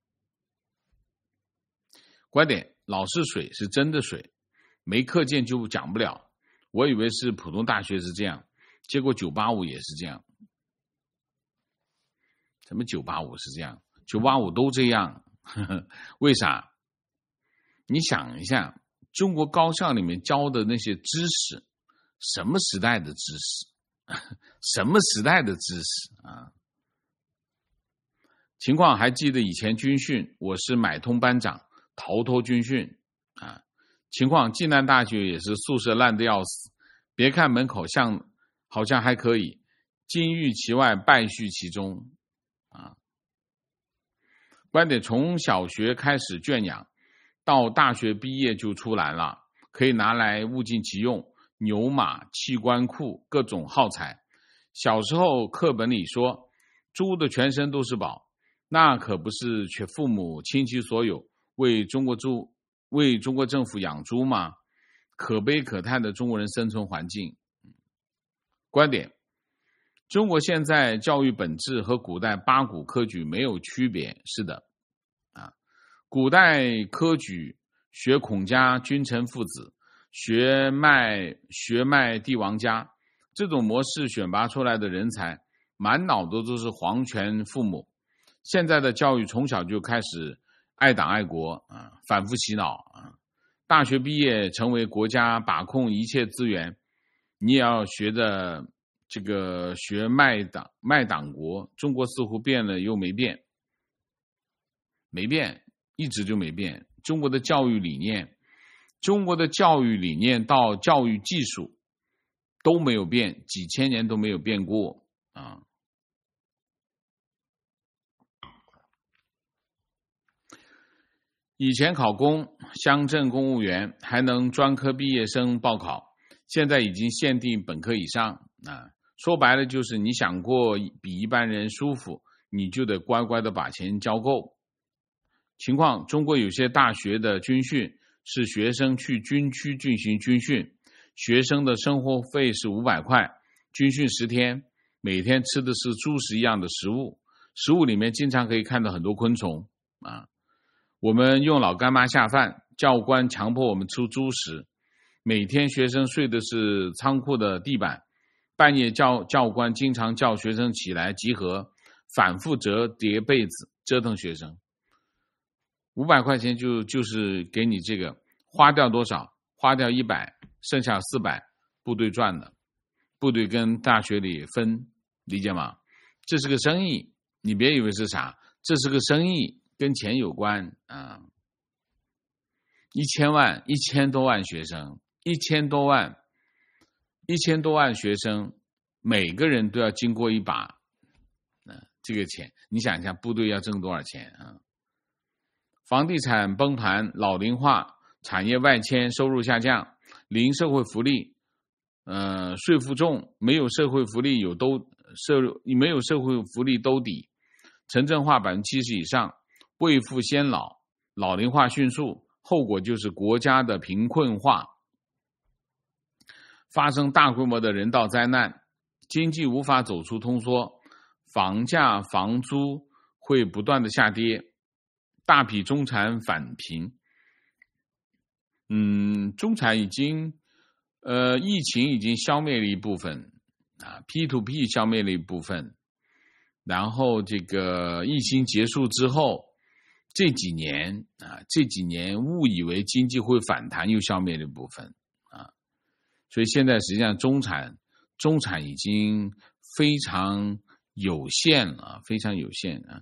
观点，老是水是真的水，没课件就讲不了。我以为是普通大学是这样，结果九八五也是这样。什么九八五是这样？九八五都这样，呵呵，为啥？你想一下，中国高校里面教的那些知识，什么时代的知识？什么时代的知识啊？情况还记得以前军训，我是买通班长，逃脱军训啊。情况，暨南大学也是宿舍烂得要死，别看门口像好像还可以，金玉其外，败絮其中啊。观点，从小学开始圈养，到大学毕业就出来了，可以拿来物尽其用，牛马器官库各种耗材。小时候课本里说猪的全身都是宝，那可不是全父母倾其所有为中国猪为中国政府养猪吗？可悲可叹的中国人生存环境。观点，中国现在教育本质和古代八股科举没有区别。是的啊，古代科举学孔家君臣父子，学卖学卖帝王家，这种模式选拔出来的人才满脑子都是皇权父母。现在的教育从小就开始爱党爱国啊，反复洗脑啊。大学毕业成为国家把控一切资源，你也要学的这个学卖党卖党国。中国似乎变了又没变，没变，一直就没变。中国的教育理念中国的教育理念到教育技术都没有变，几千年都没有变过啊。以前考公、乡镇公务员还能专科毕业生报考，现在已经限定本科以上啊。说白了就是你想过比一般人舒服，你就得乖乖的把钱交够。情况，中国有些大学的军训是学生去军区进行军训，学生的生活费是五百块，军训十天，每天吃的是猪食一样的食物，食物里面经常可以看到很多昆虫啊。我们用老干妈下饭，教官强迫我们吃猪食，每天学生睡的是仓库的地板，半夜教教官经常叫学生起来集合，反复折叠被子，折腾学生。五百块钱就就是给你这个，花掉多少？花掉一百，剩下四百，部队赚的，部队跟大学里分，理解吗？这是个生意，你别以为是啥，这是个生意，跟钱有关啊。一千万，一千多万学生，一千多万，一千多万学生，每个人都要经过一把，啊，这个钱，你想一下，部队要挣多少钱啊？房地产崩盘，老龄化，产业外迁，收入下降，零社会福利，呃，税负重，没有社会福利有兜社没有社会福利兜底，城镇化百分之七十以上，未富先老，老龄化迅速，后果就是国家的贫困化，发生大规模的人道灾难，经济无法走出通缩，房价房租会不断的下跌，大批中产返贫。嗯，中产已经呃，疫情已经消灭了一部分啊 ，P to P 消灭了一部分，然后这个疫情结束之后，这几年啊，这几年误以为经济会反弹，又消灭了一部分啊，所以现在实际上中产中产已经非常有限了，非常有限啊。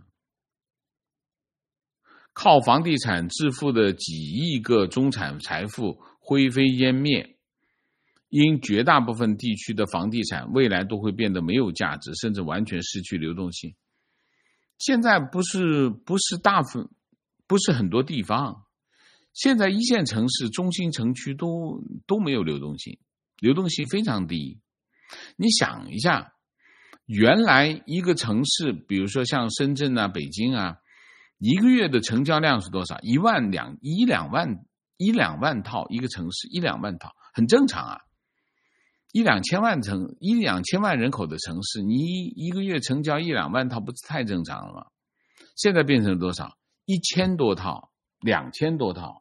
靠房地产致富的几亿个中产财富灰飞烟灭，因绝大部分地区的房地产未来都会变得没有价值，甚至完全失去流动性。现在不是不是大分不是很多地方，现在一线城市、中心城区都都没有流动性，流动性非常低。你想一下，原来一个城市，比如说像深圳啊、北京啊，一个月的成交量是多少？一万两一两万一两万套，一个城市一两万套，很正常啊。一两千万城一两千万人口的城市，你一个月成交一两万套，不是太正常了吗？现在变成了多少？一千多套，两千多套，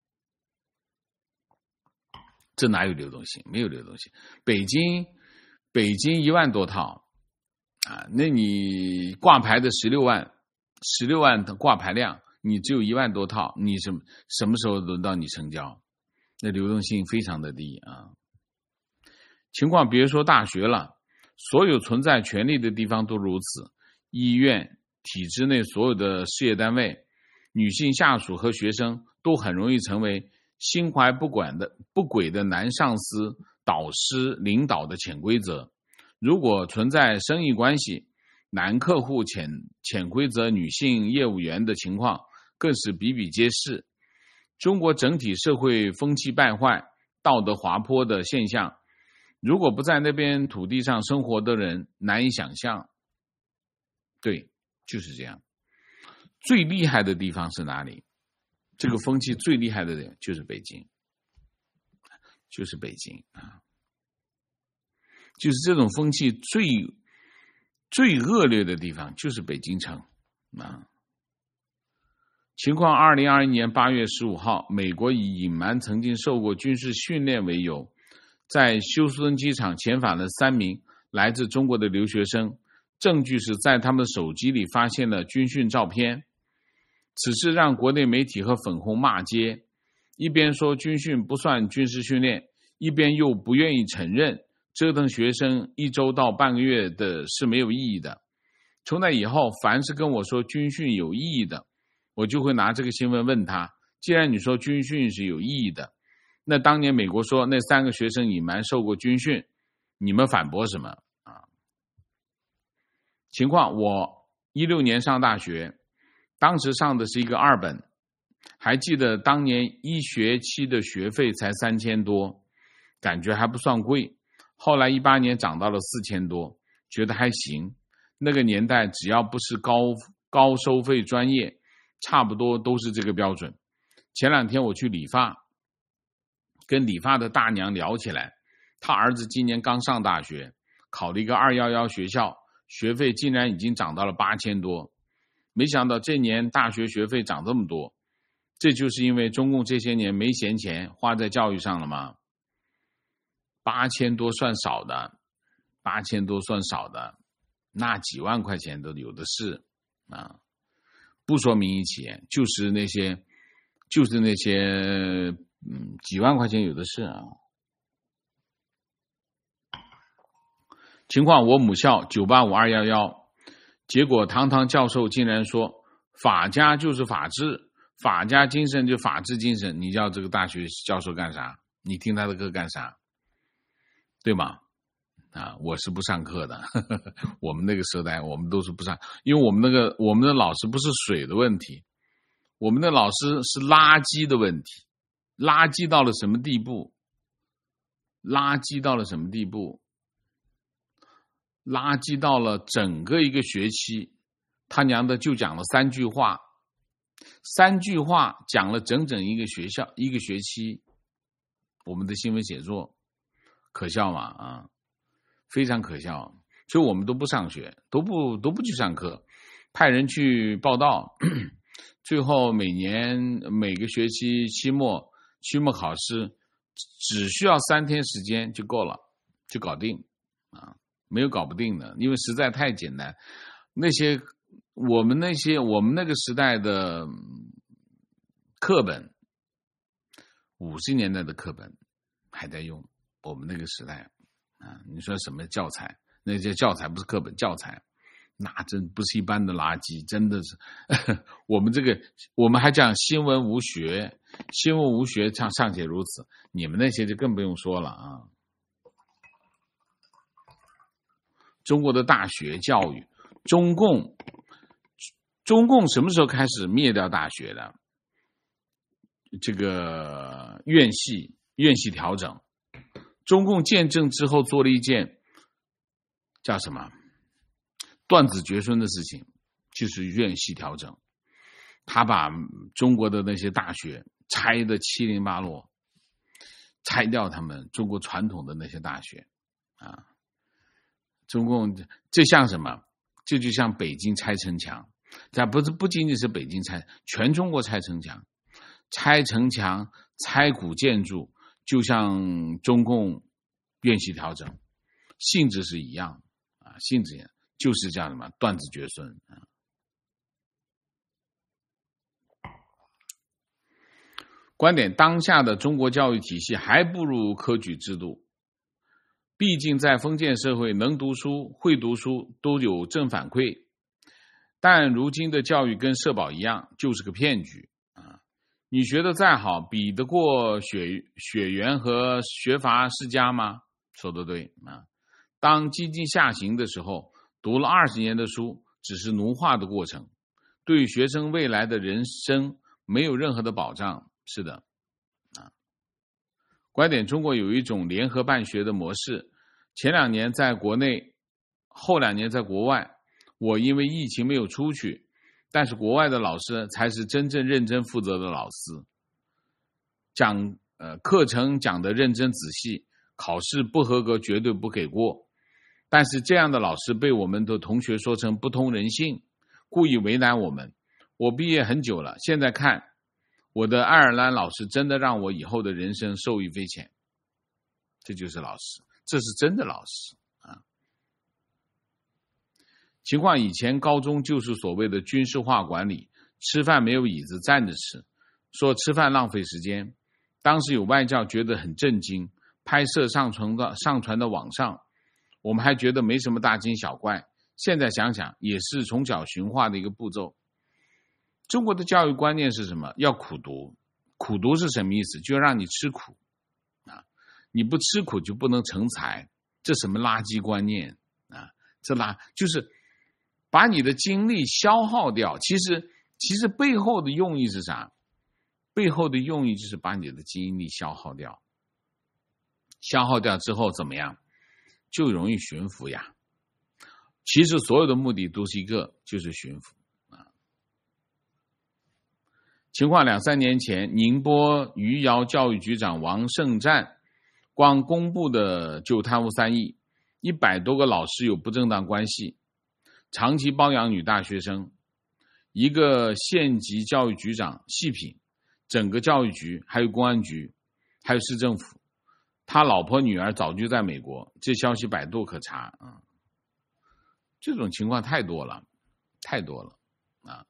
这哪有流动性？没有流动性。北京北京一万多套啊，那你挂牌的十六万。十六万的挂牌量，你只有一万多套，你什么什么时候轮到你成交？那流动性非常的低啊。情况别说大学了，所有存在权利的地方都如此。医院、体制内所有的事业单位，女性下属和学生都很容易成为心怀不管的不轨的男上司、导师、领导的潜规则。如果存在生意关系，男客户潜潜规则女性业务员的情况更是比比皆是。中国整体社会风气败坏、道德滑坡的现象，如果不在那边土地上生活的人难以想象。对，就是这样。最厉害的地方是哪里？这个风气最厉害的人就是北京，就是北京啊，就是这种风气最最恶劣的地方就是北京城啊。情况二零二一年八月十五号，美国以隐瞒曾经受过军事训练为由，在休斯敦机场遣返了三名来自中国的留学生，证据是在他们手机里发现了军训照片。此事让国内媒体和粉红骂街，一边说军训不算军事训练，一边又不愿意承认折腾学生一周到半个月的是没有意义的。从那以后，凡是跟我说军训有意义的，我就会拿这个新闻问他，既然你说军训是有意义的， 那当年美国说那三个学生隐瞒受过军训，你们反驳什么啊？情况，我一六年上大学，当时上的是一个二本，还记得当年一学期的学费才三千多，感觉还不算贵。后来一八年涨到了四千多，觉得还行。那个年代只要不是高高收费专业，差不多都是这个标准。前两天我去理发，跟理发的大娘聊起来，他儿子今年刚上大学，考了一个二一一学校，学费竟然已经涨到了八千多。没想到这年大学学费涨这么多，这就是因为中共这些年没闲钱花在教育上了吗？八千多算少的，八千多算少的，那几万块钱都有的是啊！不说民营企业，就是那些，就是那些，嗯，几万块钱有的是啊。情况，我母校九八五二一一，结果堂堂教授竟然说法家就是法治，法家精神就法治精神，你叫这个大学教授干啥？你听他的课干啥？对吗？啊，我是不上课的，呵呵，我们那个时代我们都是不上，因为我们那个我们的老师不是水的问题，我们的老师是垃圾的问题。垃圾到了什么地步？垃圾到了什么地步？垃圾到了整个一个学期，他娘的就讲了三句话，三句话讲了整整一个学校一个学期。我们的新闻写作可笑吗？啊，非常可笑。所以我们都不上学，都不都不去上课，派人去报道，最后每年每个学期期末期末考试只需要三天时间就够了，就搞定啊，没有搞不定的，因为实在太简单。那些我们那些我们那个时代的课本，五十年代的课本还在用，我们那个时代啊，你说什么教材？那些教材不是课本，教材那真不是一般的垃圾，真的是。我们这个我们还讲新闻无学，新闻无学尚尚且如此，你们那些就更不用说了啊。中国的大学教育，中共中共什么时候开始灭掉大学的？这个院系院系调整，中共建政之后做了一件叫什么断子绝孙的事情，就是院系调整。他把中国的那些大学拆得七零八落，拆掉他们中国传统的那些大学啊。中共这像什么？这就像北京拆城墙，这不是不仅仅是北京拆，全中国拆城墙，拆城墙、拆古建筑，就像中共院系调整，性质是一样啊，性质一样，就是叫什么断子绝孙啊。观点：当下的中国教育体系还不如科举制度。毕竟在封建社会，能读书、会读书都有正反馈，但如今的教育跟社保一样，就是个骗局啊！你学的再好，比得过血血缘和学阀世家吗？说得对啊！当经济下行的时候，读了二十年的书，只是奴化的过程，对学生未来的人生没有任何的保障。是的。观点：中国有一种联合办学的模式，前两年在国内，后两年在国外。我因为疫情没有出去，但是国外的老师才是真正认真负责的老师，讲呃课程讲得认真仔细，考试不合格绝对不给过。但是这样的老师被我们的同学说成不通人性，故意为难我们。我毕业很久了，现在看我的爱尔兰老师真的让我以后的人生受益匪浅。这就是老师，这是真的老师啊！情况：以前高中就是所谓的军事化管理，吃饭没有椅子站着吃，说吃饭浪费时间。当时有外教觉得很震惊，拍摄上传到上传到网上，我们还觉得没什么大惊小怪。现在想想，也是从小驯化的一个步骤。中国的教育观念是什么？要苦读。苦读是什么意思？就让你吃苦你不吃苦就不能成才，这什么垃圾观念啊？这垃就是把你的精力消耗掉。其实其实背后的用意是啥？背后的用意就是把你的精力消耗掉。消耗掉之后怎么样？就容易驯服呀。其实所有的目的都是一个，就是驯服啊。情况两三年前，宁波余姚教育局长王胜战光公布的就贪污三亿，一百多个老师有不正当关系，长期包养女大学生，一个县级教育局长细品，整个教育局还有公安局还有市政府，他老婆女儿早就在美国，这消息百度可查啊。这种情况太多了，太多了啊。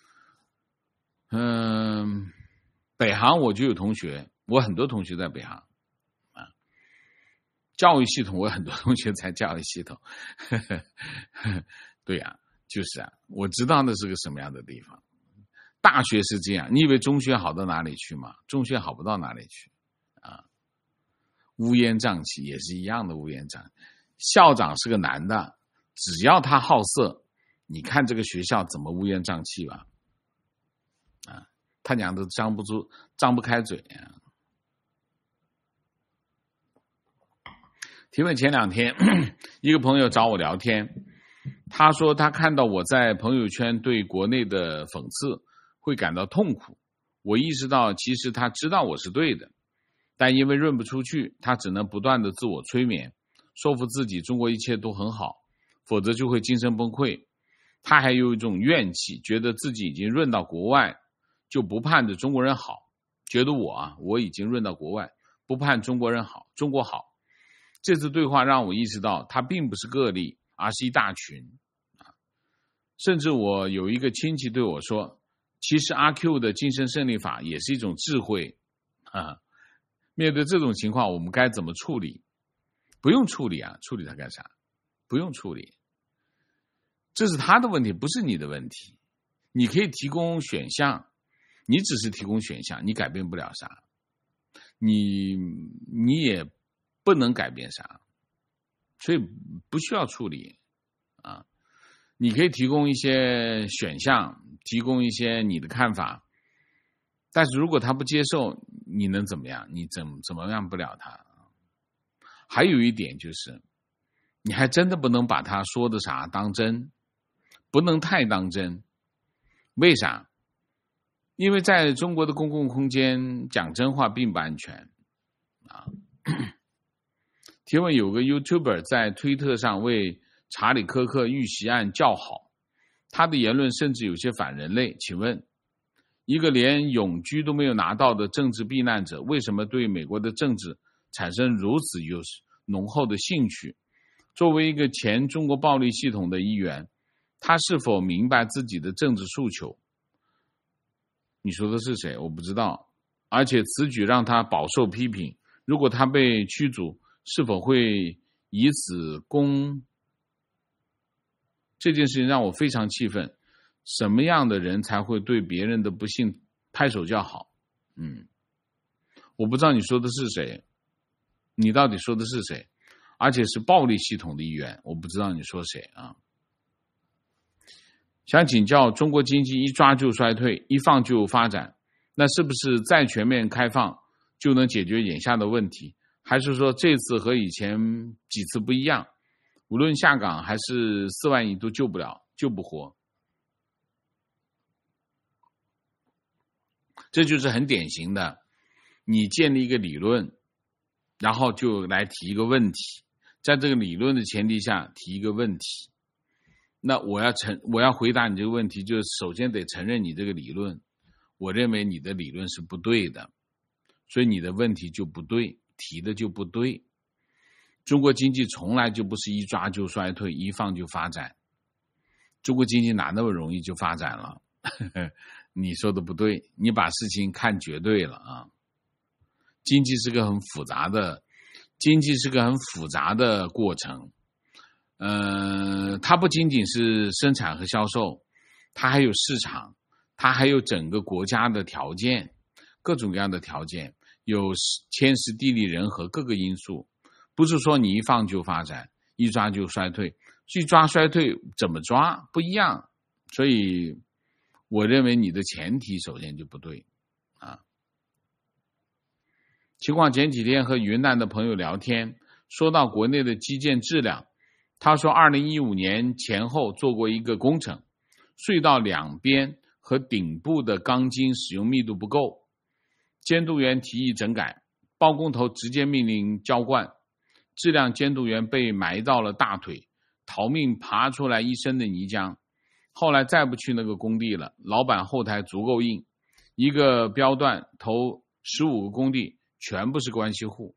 嗯，北航我就有同学，我很多同学在北航啊。教育系统我很多同学在教育系统，呵呵呵对呀、啊，就是啊，我知道那是个什么样的地方。大学是这样，你以为中学好到哪里去吗？中学好不到哪里去啊。乌烟瘴气也是一样的乌烟瘴气。校长是个男的，只要他好色，你看这个学校怎么乌烟瘴气吧？啊，他娘都张不住、张不开嘴啊！提问前两天，一个朋友找我聊天，他说他看到我在朋友圈对国内的讽刺会感到痛苦。我意识到，其实他知道我是对的，但因为润不出去，他只能不断的自我催眠，说服自己中国一切都很好，否则就会精神崩溃。他还有一种怨气，觉得自己已经润到国外，就不盼着中国人好，觉得我啊，我已经润到国外，不盼中国人好，中国好。这次对话让我意识到，他并不是个例，而是一大群。甚至我有一个亲戚对我说，其实阿 Q 的精神胜利法也是一种智慧啊。面对这种情况，我们该怎么处理？不用处理啊，处理它干啥？不用处理，这是他的问题，不是你的问题。你可以提供选项，你只是提供选项，你改变不了啥，你你也不能改变啥，所以不需要处理啊。你可以提供一些选项，提供一些你的看法，但是如果他不接受，你能怎么样？你怎怎么样不了他？还有一点就是，你还真的不能把他说的啥当真，不能太当真。为啥？因为在中国的公共空间讲真话并不安全啊。提问有个 YouTuber 在推特上为查理科克遇袭案叫好，他的言论甚至有些反人类。请问，一个连永居都没有拿到的政治避难者，为什么对美国的政治产生如此有浓厚的兴趣？作为一个前中国暴力系统的一员，他是否明白自己的政治诉求？你说的是谁？我不知道。而且此举让他饱受批评，如果他被驱逐，是否会以此攻？这件事情让我非常气愤。什么样的人才会对别人的不幸拍手叫好？嗯，我不知道你说的是谁，你到底说的是谁？而且是暴力系统的一员，我不知道你说谁啊。想请教，中国经济一抓就衰退，一放就发展，那是不是再全面开放就能解决眼下的问题？还是说这次和以前几次不一样，无论下岗还是四万亿都救不了，救不活？这就是很典型的，你建立一个理论，然后就来提一个问题，在这个理论的前提下提一个问题。那我要承我要回答你这个问题，就是首先得承认你这个理论，我认为你的理论是不对的，所以你的问题就不对，提的就不对。中国经济从来就不是一抓就衰退，一放就发展。中国经济哪那么容易就发展了？你说的不对，你把事情看绝对了啊！经济是个很复杂的，经济是个很复杂的过程。呃，它不仅仅是生产和销售，它还有市场，它还有整个国家的条件， 各种各样的条件，有天时地利人和各个因素，不是说你一放就发展，一抓就衰退，去抓衰退怎么抓不一样，所以我认为你的前提首先就不对啊。情况前几天和云南的朋友聊天，说到国内的基建质量，他说二零一五年前后做过一个工程，隧道两边和顶部的钢筋使用密度不够，监督员提议整改，包工头直接命令浇灌，质量监督员被埋到了大腿，逃命爬出来一身的泥浆，后来再不去那个工地了，老板后台足够硬，一个标段投十五个工地全部是关系户。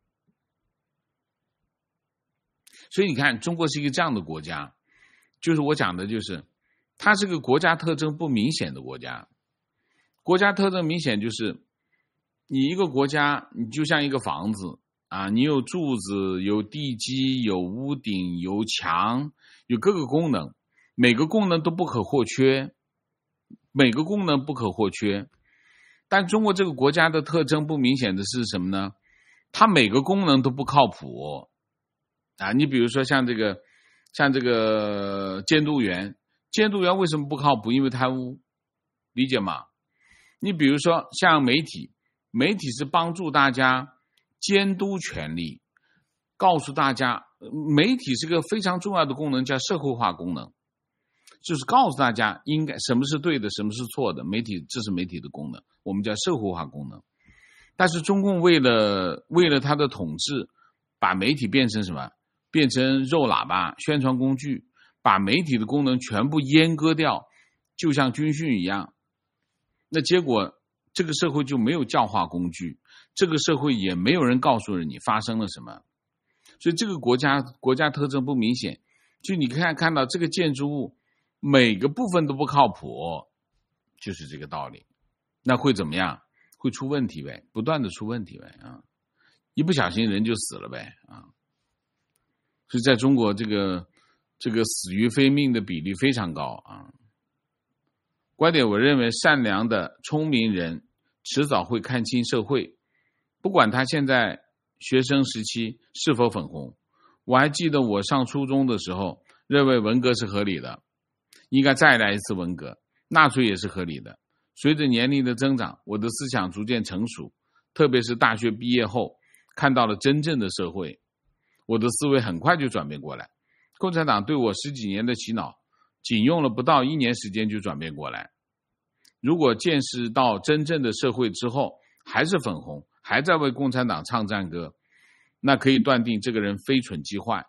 所以你看中国是一个这样的国家，就是我讲的就是它是个国家特征不明显的国家。国家特征明显就是你一个国家，你就像一个房子啊，你有柱子，有地基，有屋顶，有墙，有各个功能，每个功能都不可或缺，每个功能不可或缺。但中国这个国家的特征不明显的是什么呢？它每个功能都不靠谱啊！你比如说像这个，像这个监督员，监督员为什么不靠谱？因为贪污，理解吗？你比如说像媒体，媒体是帮助大家监督权力，告诉大家，媒体是个非常重要的功能，叫社会化功能，就是告诉大家应该什么是对的，什么是错的。媒体这是媒体的功能，我们叫社会化功能。但是中共为了为了他的统治，把媒体变成什么？变成肉喇叭、宣传工具，把媒体的功能全部阉割掉，就像军训一样。那结果这个社会就没有教化工具，这个社会也没有人告诉你发生了什么。所以这个国家国家特征不明显，就你看看到这个建筑物每个部分都不靠谱，就是这个道理。那会怎么样？会出问题呗，不断的出问题呗啊，一不小心人就死了呗啊。所以在中国这个这个死于非命的比例非常高啊。观点我认为善良的聪明人迟早会看清社会，不管他现在学生时期是否粉红。我还记得我上初中的时候认为文革是合理的，应该再来一次文革，纳粹也是合理的。随着年龄的增长，我的思想逐渐成熟，特别是大学毕业后看到了真正的社会，我的思维很快就转变过来。共产党对我十几年的洗脑仅用了不到一年时间就转变过来。如果见识到真正的社会之后还是粉红，还在为共产党唱战歌，那可以断定这个人非蠢即坏。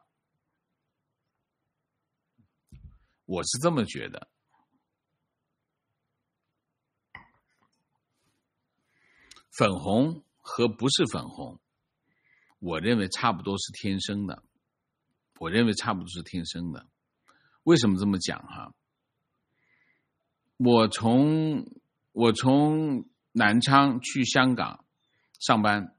我是这么觉得。粉红和不是粉红，我认为差不多是天生的。我认为差不多是天生的。为什么这么讲哈？我从我从南昌去香港上班，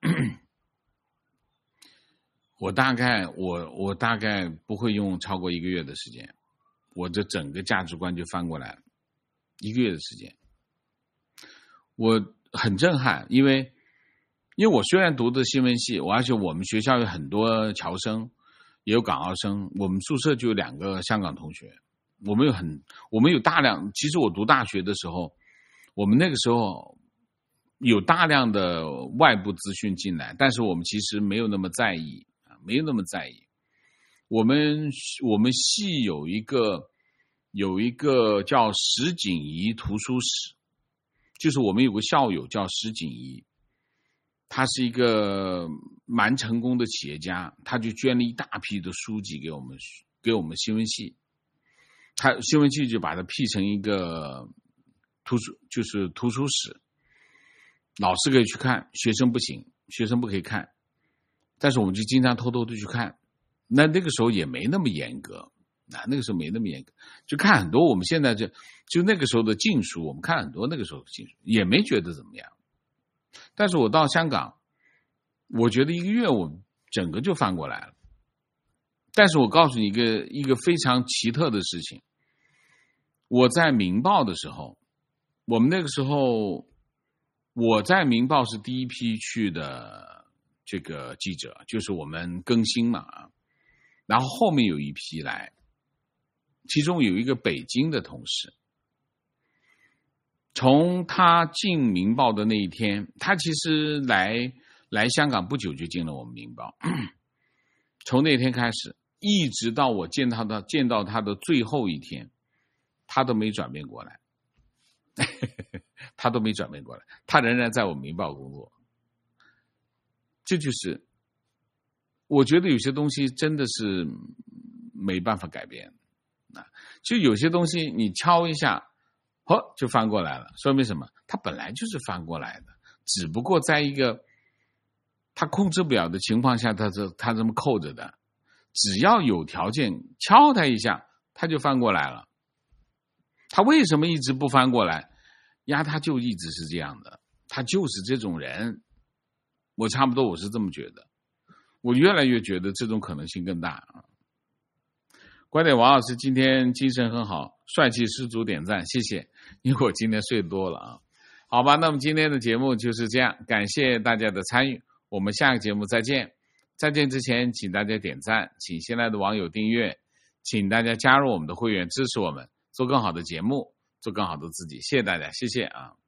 我大概我我大概不会用超过一个月的时间，我这整个价值观就翻过来了。一个月的时间，我很震撼，因为因为我虽然读的新闻系，我而且我们学校有很多侨生，也有港澳生，我们宿舍就有两个香港同学，我们有很我们有大量，其实我读大学的时候，我们那个时候有大量的外部资讯进来，但是我们其实没有那么在意，没有那么在意。我们我们系有一个有一个叫石景怡图书室，就是我们有个校友叫石景怡，他是一个蛮成功的企业家，他就捐了一大批的书籍给我们给我们新闻系，他新闻系就把它辟成一个图书，就是图书室，老师可以去看，学生不行，学生不可以看，但是我们就经常偷偷的去看。那那个时候也没那么严格啊，那个时候没那么严格，就看很多我们现在就就那个时候的禁书，我们看很多那个时候的禁书，也没觉得怎么样。但是我到香港，我觉得一个月我整个就翻过来了。但是我告诉你一个一个非常奇特的事情，我在《明报》的时候，我们那个时候我在《明报》是第一批去的这个记者，就是我们更新嘛，然后后面有一批来，其中有一个北京的同事，从他进《明报》的那一天，他其实来来香港不久就进了我们《明报》，从那天开始，一直到我见他的见到他的最后一天，他都没转变过来。他都没转变过来，他仍然在我们《明报》工作。这就是我觉得有些东西真的是没办法改变啊。就有些东西你敲一下，哦，就翻过来了，说明什么？它本来就是翻过来的，只不过在一个他控制不了的情况下，他这他这么扣着的。只要有条件敲他一下，他就翻过来了。他为什么一直不翻过来？呀，他就一直是这样的，他就是这种人。我差不多我是这么觉得，我越来越觉得这种可能性更大。观点王老师今天精神很好，帅气十足，点赞，谢谢，因为我今天睡多了啊。好吧，那么今天的节目就是这样，感谢大家的参与，我们下个节目再见。再见之前，请大家点赞，请新来的网友订阅，请大家加入我们的会员，支持我们做更好的节目，做更好的自己。谢谢大家，谢谢啊。